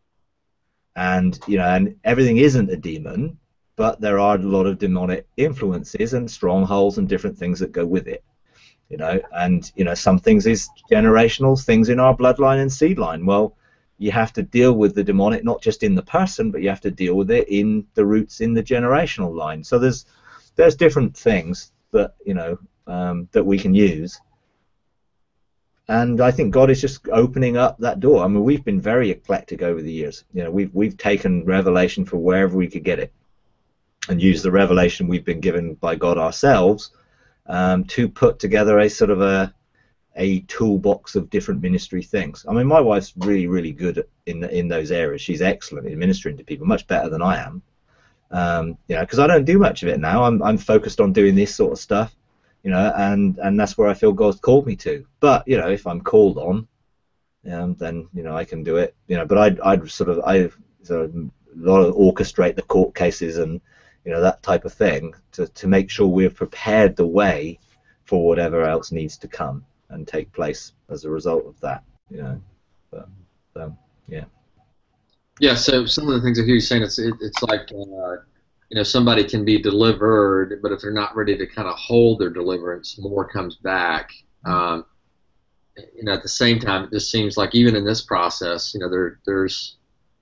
and you know, and everything isn't a demon, but there are a lot of demonic influences and strongholds and different things that go with it. You know, and you know, some things is generational, things in our bloodline and seed line. Well, you have to deal with the demonic not just in the person, but you have to deal with it in the roots in the generational line. So there's there's different things that you know um, that we can use. and I think God is just opening up that door. I mean, we've been very eclectic over the years. You know, we've we've taken revelation for wherever we could get it, and used the revelation we've been given by God ourselves um, to put together a sort of a a toolbox of different ministry things. I mean, my wife's really, really good in in those areas. She's excellent in ministering to people, much better than I am. Um, you know, because I don't do much of it now. I'm I'm focused on doing this sort of stuff. You know, and and that's where I feel God's called me to. But you know, if I'm called on, um, then you know I can do it. You know, but I'd I'd sort of I sort of a lot of orchestrate the court cases and you know that type of thing to to make sure we've prepared the way for whatever else needs to come and take place as a result of that. You know, but so yeah. Yeah. So some of the things I hear you saying, it's it, it's like. Uh, You know, somebody can be delivered, but if they're not ready to kind of hold their deliverance, more comes back. Um, you know, at the same time, it just seems like even in this process, you know, there there's,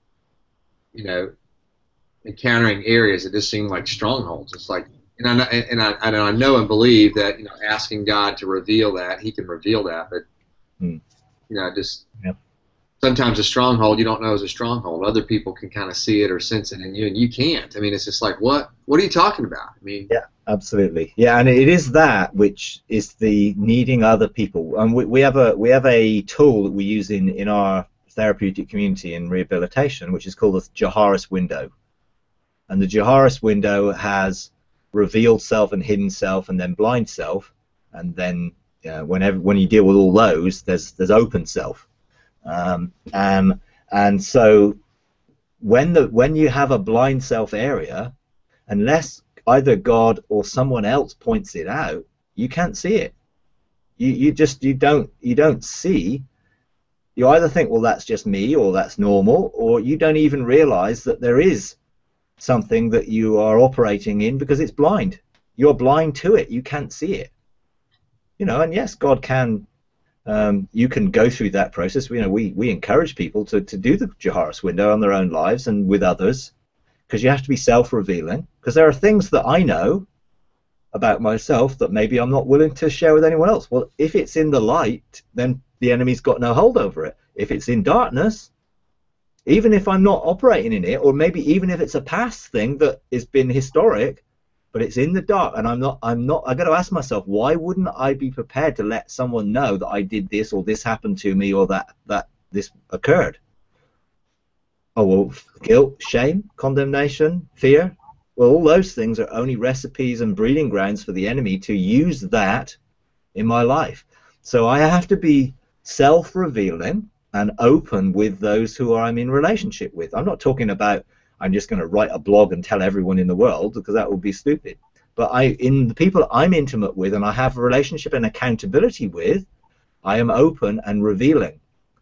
you know, encountering areas that just seem like strongholds. It's like, and I and I and I know and believe that you know, asking God to reveal that, He can reveal that, but Hmm. you know, just. Yep. Sometimes a stronghold you don't know is a stronghold. Other people can kind of see it or sense it in you, and you can't. I mean, it's just like, what? What are you talking about? I mean, Yeah, absolutely. Yeah, and it is that which is the needing other people. And we, we have a we have a tool that we use in in our therapeutic community in rehabilitation, which is called the Jaharis window. And the Jaharis window has revealed self and hidden self, and then blind self, and then uh, whenever when you deal with all those, there's there's open self. Um, and and so when the when you have a blind self area, unless either God or someone else points it out, you can't see it. You you just you don't you don't see. You either think, well, that's just me, or that's normal, or you don't even realize that there is something that you are operating in because it's blind. You're blind to it. You can't see it. You know, and yes, God can. Um, you can go through that process. You know, we, we encourage people to, to do the Jaharis window on their own lives and with others, because you have to be self-revealing. Because there are things that I know about myself that maybe I'm not willing to share with anyone else. Well, if it's in the light, then the enemy's got no hold over it. If it's in darkness, even if I'm not operating in it, or maybe even if it's a past thing that has been historic, but it's in the dark, and I'm not, I'm not, I got to ask myself, why wouldn't I be prepared to let someone know that I did this, or this happened to me, or that, that this occurred? Oh, well, guilt, shame, condemnation, fear, well, all those things are only recipes and breeding grounds for the enemy to use that in my life. So I have to be self-revealing and open with those who I'm in relationship with. I'm not talking about I'm just going to write a blog and tell everyone in the world, because that would be stupid. But I, in the people I'm intimate with and I have a relationship and accountability with, I am open and revealing.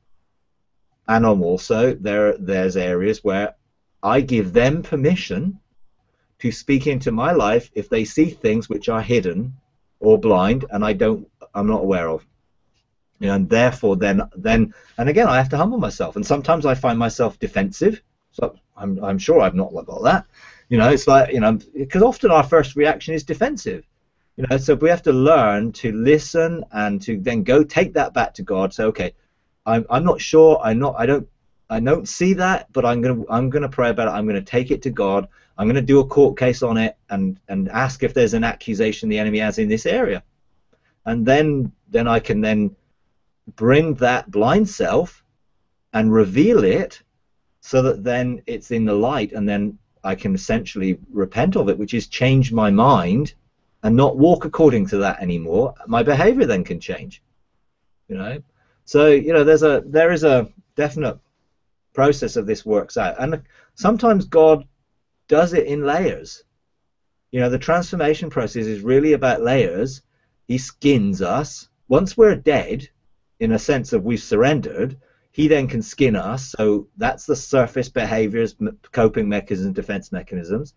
And I'm also, there, there's areas where I give them permission to speak into my life if they see things which are hidden or blind and I don't, I'm not aware of. You know, and therefore then, then, and again, I have to humble myself. And sometimes I find myself defensive. So I'm, I'm sure I've not got that. You know, it's like, you know, because often our first reaction is defensive. You know, so we have to learn to listen and to then go take that back to God. So, okay, I'm, I'm not sure. I'm not, I don't, I don't see that, but I'm going to, I'm going to pray about it. I'm going to take it to God. I'm going to do a court case on it and, and ask if there's an accusation the enemy has in this area. And then, then I can then bring that blind self and reveal it, so that then it's in the light, and then I can essentially repent of it, which is change my mind and not walk according to that anymore. My behavior then can change. You know, so you know, there's a there is a definite process of this works out, and sometimes God does it in layers. You know, the transformation process is really about layers. He skins us. Once we're dead, in a sense of we've surrendered, he then can skin us. So that's the surface behaviors, coping mechanisms, defense mechanisms,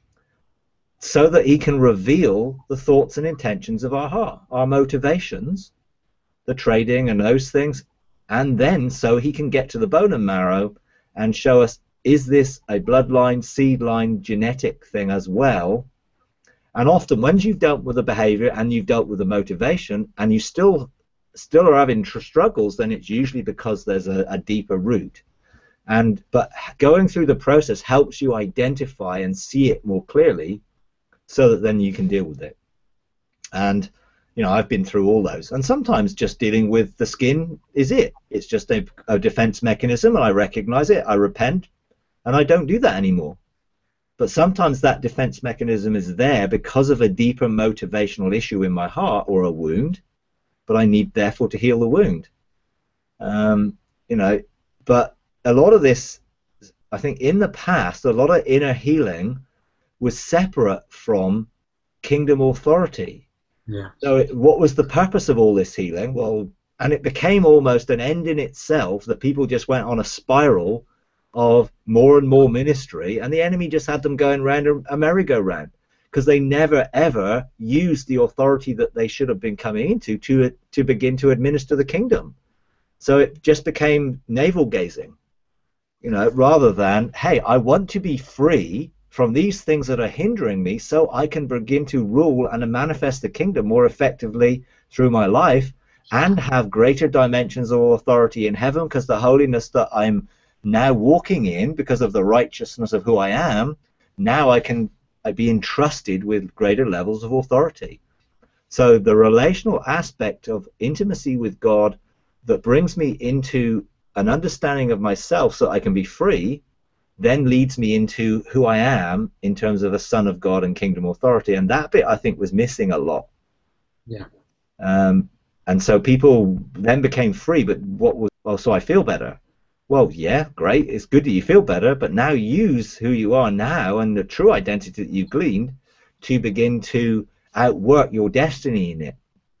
so that he can reveal the thoughts and intentions of our heart, our motivations, the trading and those things, and then so he can get to the bone and marrow and show us, is this a bloodline, seed line, genetic thing as well? And often, once you've dealt with the behavior and you've dealt with the motivation, and you still still are having tr struggles, then it's usually because there's a, a deeper root. And but going through the process helps you identify and see it more clearly, so that then you can deal with it. And you know, I've been through all those, and sometimes just dealing with the skin is it. It's just a, a defense mechanism, and I recognize it, I repent, and I don't do that anymore. But sometimes that defense mechanism is there because of a deeper motivational issue in my heart or a wound, but I need therefore to heal the wound. Um, you know, but a lot of this, I think in the past, a lot of inner healing was separate from kingdom authority. Yeah. So it, what was the purpose of all this healing? Well, and it became almost an end in itself, that people just went on a spiral of more and more ministry, and the enemy just had them going round a merry-go-round, because they never ever used the authority that they should have been coming into to to begin to administer the kingdom. So it just became navel-gazing, you know, rather than, hey, I want to be free from these things that are hindering me, so I can begin to rule and manifest the kingdom more effectively through my life, and have greater dimensions of authority in heaven, because the holiness that I'm now walking in, because of the righteousness of who I am, now I can be entrusted with greater levels of authority. So the relational aspect of intimacy with God that brings me into an understanding of myself so I can be free, then leads me into who I am in terms of a son of God and kingdom authority. And that bit I think was missing a lot. Yeah. Um, and so people then became free, but what was, oh, so I feel better. Well, yeah, great, it's good that you feel better, but now use who you are now and the true identity that you've gleaned to begin to outwork your destiny in it.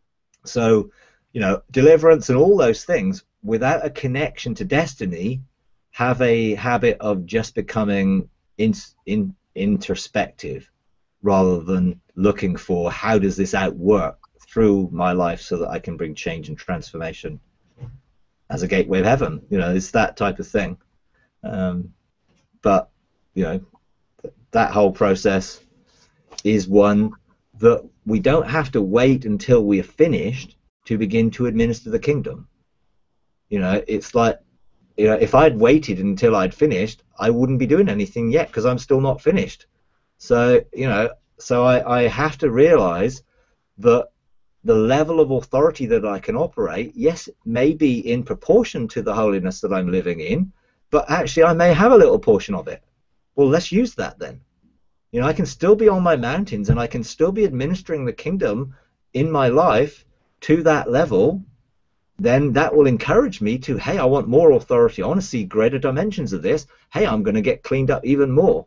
So, you know, deliverance and all those things, without a connection to destiny, have a habit of just becoming in, in, introspective, rather than looking for how does this outwork through my life so that I can bring change and transformation as a gateway of heaven. You know, it's that type of thing. Um, but, you know, th that whole process is one that we don't have to wait until we are finished to begin to administer the kingdom. You know, it's like, you know, if I'd waited until I'd finished, I wouldn't be doing anything yet, because I'm still not finished. So, you know, so I, I have to realize that the level of authority that I can operate, yes, may be in proportion to the holiness that I'm living in, but actually I may have a little portion of it. Well, let's use that then. You know, I can still be on my mountains, and I can still be administering the kingdom in my life to that level. Then that will encourage me to, hey, I want more authority. I want to see greater dimensions of this. Hey, I'm going to get cleaned up even more.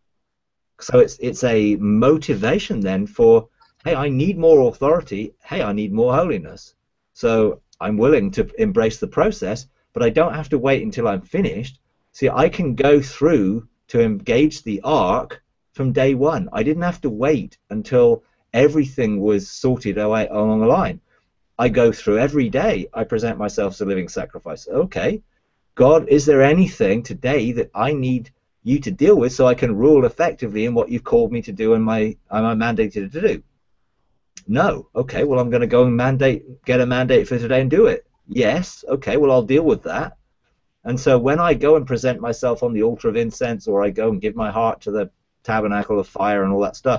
So it's it's a motivation then for, hey, I need more authority. Hey, I need more holiness. So I'm willing to embrace the process, but I don't have to wait until I'm finished. See, I can go through to engage the ark from day one. I didn't have to wait until everything was sorted away along the line. I go through every day. I present myself as a living sacrifice. Okay, God, is there anything today that I need you to deal with so I can rule effectively in what you've called me to do and my I'm mandated to do? No. Okay, well, I'm going to go and mandate, get a mandate for today and do it. Yes. Okay, well, I'll deal with that. And so when I go and present myself on the altar of incense, or I go and give my heart to the tabernacle of fire and all that stuff,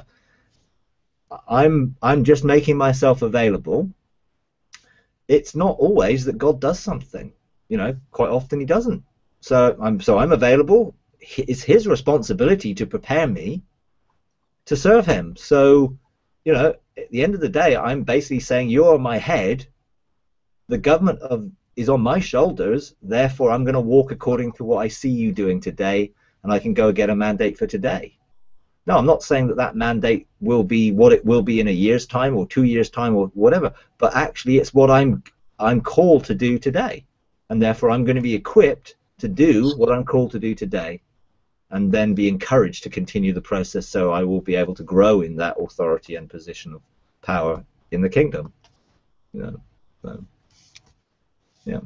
I'm I'm just making myself available. It's not always that God does something. You know, quite often he doesn't. So I'm so I'm available. It's his responsibility to prepare me to serve him. So, you know, at the end of the day, I'm basically saying, you're my head. The government of is on my shoulders. Therefore, I'm going to walk according to what I see you doing today, and I can go get a mandate for today. No, I'm not saying that that mandate will be what it will be in a year's time or two years' time or whatever, but actually it's what I'm I'm called to do today, and therefore I'm going to be equipped to do what I'm called to do today, and then be encouraged to continue the process, so I will be able to grow in that authority and position of power in the kingdom. You know, so, yeah,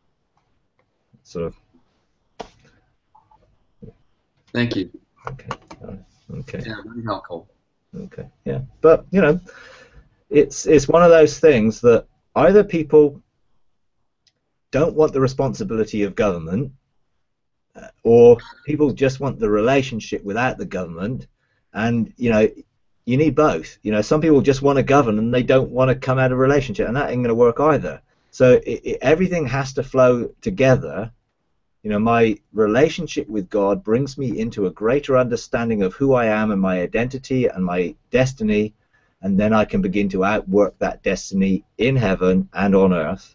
sort of. Thank you. Okay. All right. Okay. Yeah, very helpful. Okay. Yeah, but you know, it's it's one of those things that either people don't want the responsibility of government, uh, or people just want the relationship without the government. And you know, you need both. You know, some people just want to govern and they don't want to come out of a relationship, and that ain't going to work either. So it, it, everything has to flow together. You know, my relationship with God brings me into a greater understanding of who I am and my identity and my destiny, and then I can begin to outwork that destiny in heaven and on earth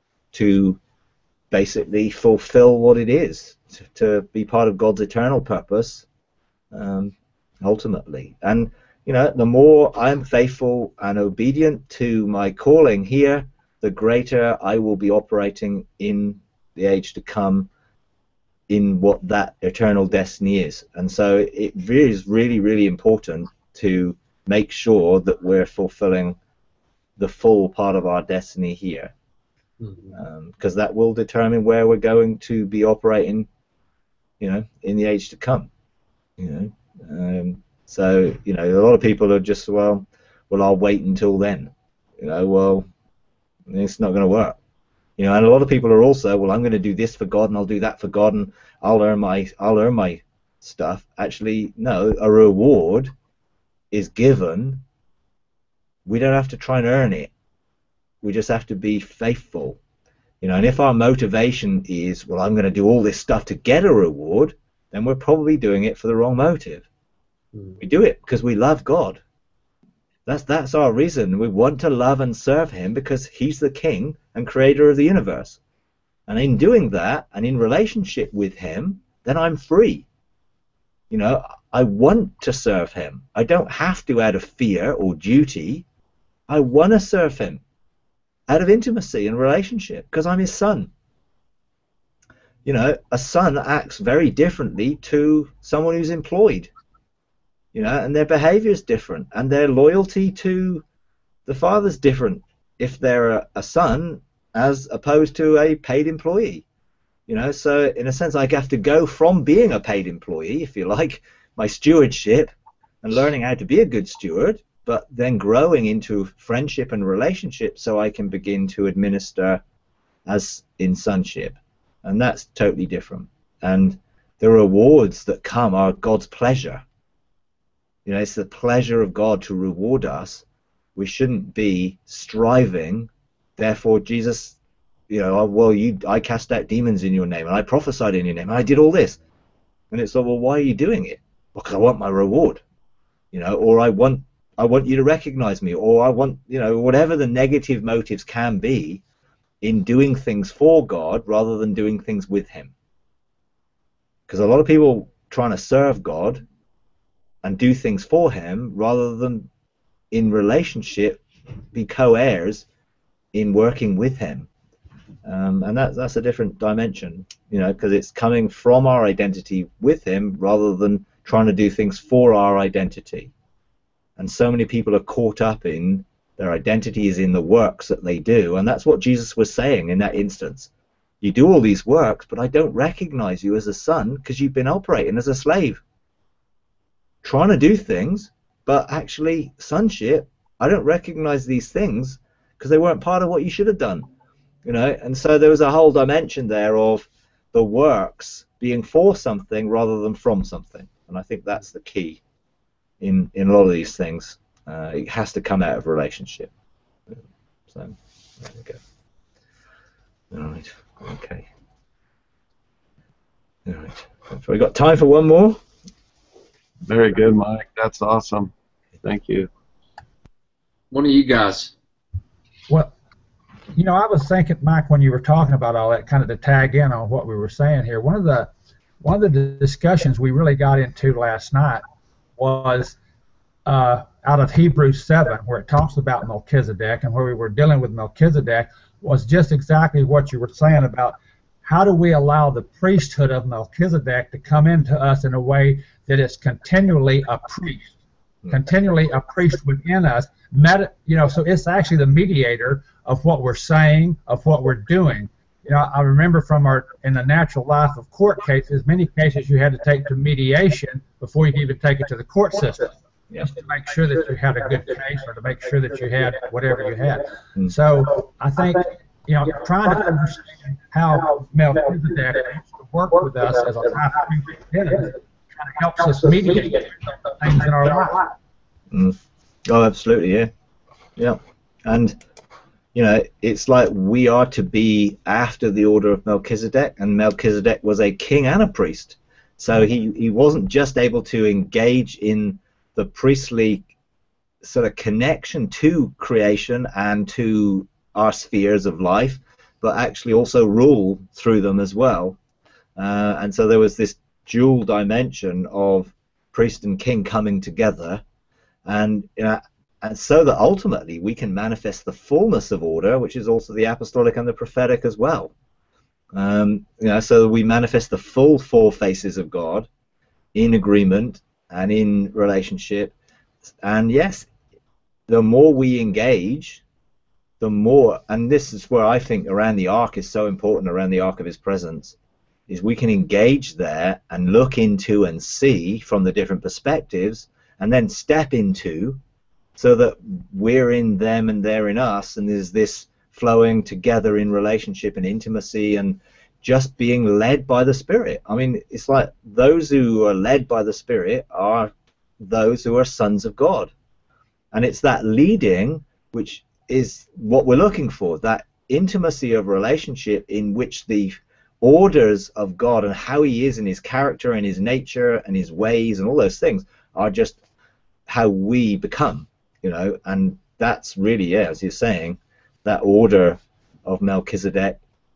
to basically fulfill what it is, to, to be part of God's eternal purpose, um, ultimately. And, you know, the more I'm faithful and obedient to my calling here, the greater I will be operating in the age to come in what that eternal destiny is. And so it really is really, really important to make sure that we're fulfilling the full part of our destiny here, because mm-hmm. um, that will determine where we're going to be operating, you know, in the age to come. You know, um, so you know, a lot of people are just well, well, I'll wait until then. You know, well, it's not going to work. You know, and a lot of people are also, well, I'm going to do this for God and I'll do that for God and I'll earn my, I'll earn my stuff. Actually, no, a reward is given. We don't have to try and earn it. We just have to be faithful. You know, and if our motivation is, well, I'm going to do all this stuff to get a reward, then we're probably doing it for the wrong motive. Mm. We do it because we love God. That's that's our reason. We want to love and serve him because he's the king and creator of the universe. And in doing that and in relationship with him, then I'm free. You know, I want to serve him. I don't have to out of fear or duty. I want to serve him out of intimacy and relationship because I'm his son. You know, a son acts very differently to someone who's employed. You know, and their behavior is different, and their loyalty to the father's different if they're a, a son as opposed to a paid employee. You know, so in a sense, I have to go from being a paid employee, if you like, my stewardship, and learning how to be a good steward, but then growing into friendship and relationship so I can begin to administer as in sonship. And that's totally different. And the rewards that come are God's pleasure. You know, it's the pleasure of God to reward us. We shouldn't be striving. Therefore, Jesus, you know, oh, well, you, I cast out demons in your name, and I prophesied in your name, and I did all this. And it's like, well, why are you doing it? Well, because I want my reward. You know, or I want, I want you to recognize me, or I want, you know, whatever the negative motives can be in doing things for God rather than doing things with him. Because a lot of people trying to serve God and do things for him rather than in relationship be co-heirs in working with him. Um, and that, that's a different dimension, you know, because it's coming from our identity with him rather than trying to do things for our identity. And so many people are caught up in their identity is in the works that they do, and that's what Jesus was saying in that instance. You do all these works, but I don't recognize you as a son because you've been operating as a slave, trying to do things, but actually sonship, I don't recognize these things because they weren't part of what you should have done. You know, and so there was a whole dimension there of the works being for something rather than from something. And I think that's the key in, in a lot of these things. Uh, it has to come out of relationship. So, there we go. All right, okay. All right. Have we got time for one more? Very good, Mike. That's awesome. Thank you. One of you guys. Well, you know, I was thinking, Mike, when you were talking about all that, kind of to tag in on what we were saying here, one of the one of the discussions we really got into last night was uh, out of Hebrews seven, where it talks about Melchizedek, and where we were dealing with Melchizedek, was just exactly what you were saying about how do we allow the priesthood of Melchizedek to come into us in a way that is continually a priest, continually a priest within us. Meta, you know, so it's actually the mediator of what we're saying, of what we're doing. You know, I remember from our in the natural life of court cases, many cases you had to take to mediation before you could even take it to the court system, just to make sure that you had a good case or to make sure that you had whatever you had. So I think you know, trying to understand how Melchizedek wants to work with us as a high priest in us, kind of helps us mediate things in our life. Mm. Oh, absolutely, yeah, yeah, and you know, it's like we are to be after the order of Melchizedek, and Melchizedek was a king and a priest, so he he wasn't just able to engage in the priestly sort of connection to creation and to our spheres of life, but actually also rule through them as well. Uh, and so there was this dual dimension of priest and king coming together, and you know, and so that ultimately we can manifest the fullness of order, which is also the apostolic and the prophetic as well. Um, you know, so we manifest the full four faces of God in agreement and in relationship. And yes, the more we engage, the more, and this is where I think around the ark is so important, around the ark of his presence, is we can engage there and look into and see from the different perspectives and then step into, so that we're in them and they're in us, and there's this flowing together in relationship and intimacy and just being led by the Spirit. I mean, it's like those who are led by the Spirit are those who are sons of God. And it's that leading which is what we're looking for, that intimacy of relationship in which the orders of God and how he is in his character and his nature and his ways and all those things are just how we become, you know. And that's really, yeah, as you're saying, that order of Melchizedek,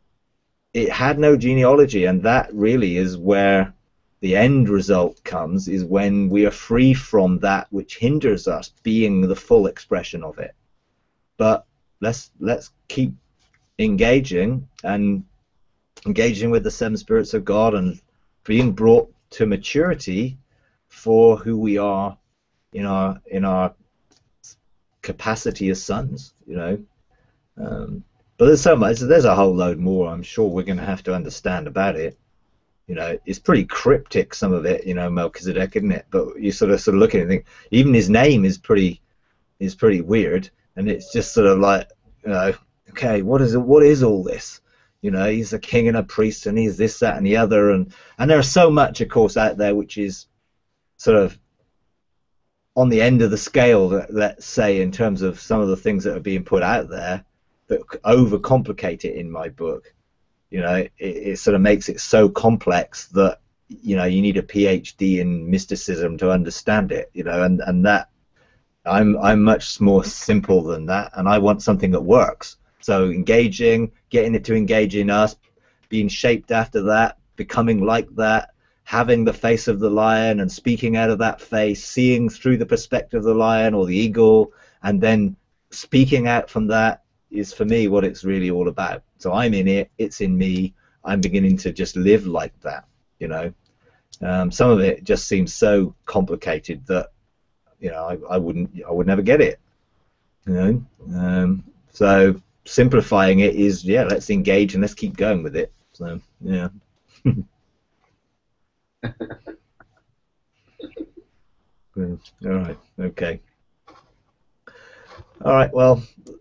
it had no genealogy, and that really is where the end result comes, is when we are free from that which hinders us being the full expression of it. But let's let's keep engaging and engaging with the seven spirits of God and being brought to maturity for who we are in our in our capacity as sons, you know. Um, but there's so much. There's a whole load more. I'm sure we're going to have to understand about it. You know, it's pretty cryptic, some of it, you know, Melchizedek, isn't it? But you sort of sort of look at it and think, even his name is pretty is pretty weird, and it's just sort of like, you know, okay, what is it? What is all this? You know, he's a king and a priest, and he's this, that, and the other, and and there's so much, of course, out there which is sort of on the end of the scale, let's say, in terms of some of the things that are being put out there that overcomplicate it in my book. You know, it, it sort of makes it so complex that, you know, you need a PhD in mysticism to understand it, you know, and, and that I'm I'm much more simple than that, and I want something that works. So engaging, getting it to engage in us, being shaped after that, becoming like that, having the face of the lion and speaking out of that face, seeing through the perspective of the lion or the eagle, and then speaking out from that is for me what it's really all about. So I'm in it, it's in me, I'm beginning to just live like that, you know. Um, some of it just seems so complicated that, you know, I, I wouldn't, I would never get it, you know. Um, so simplifying it is, yeah, let's engage and let's keep going with it. So, yeah. All right, okay. All right, well,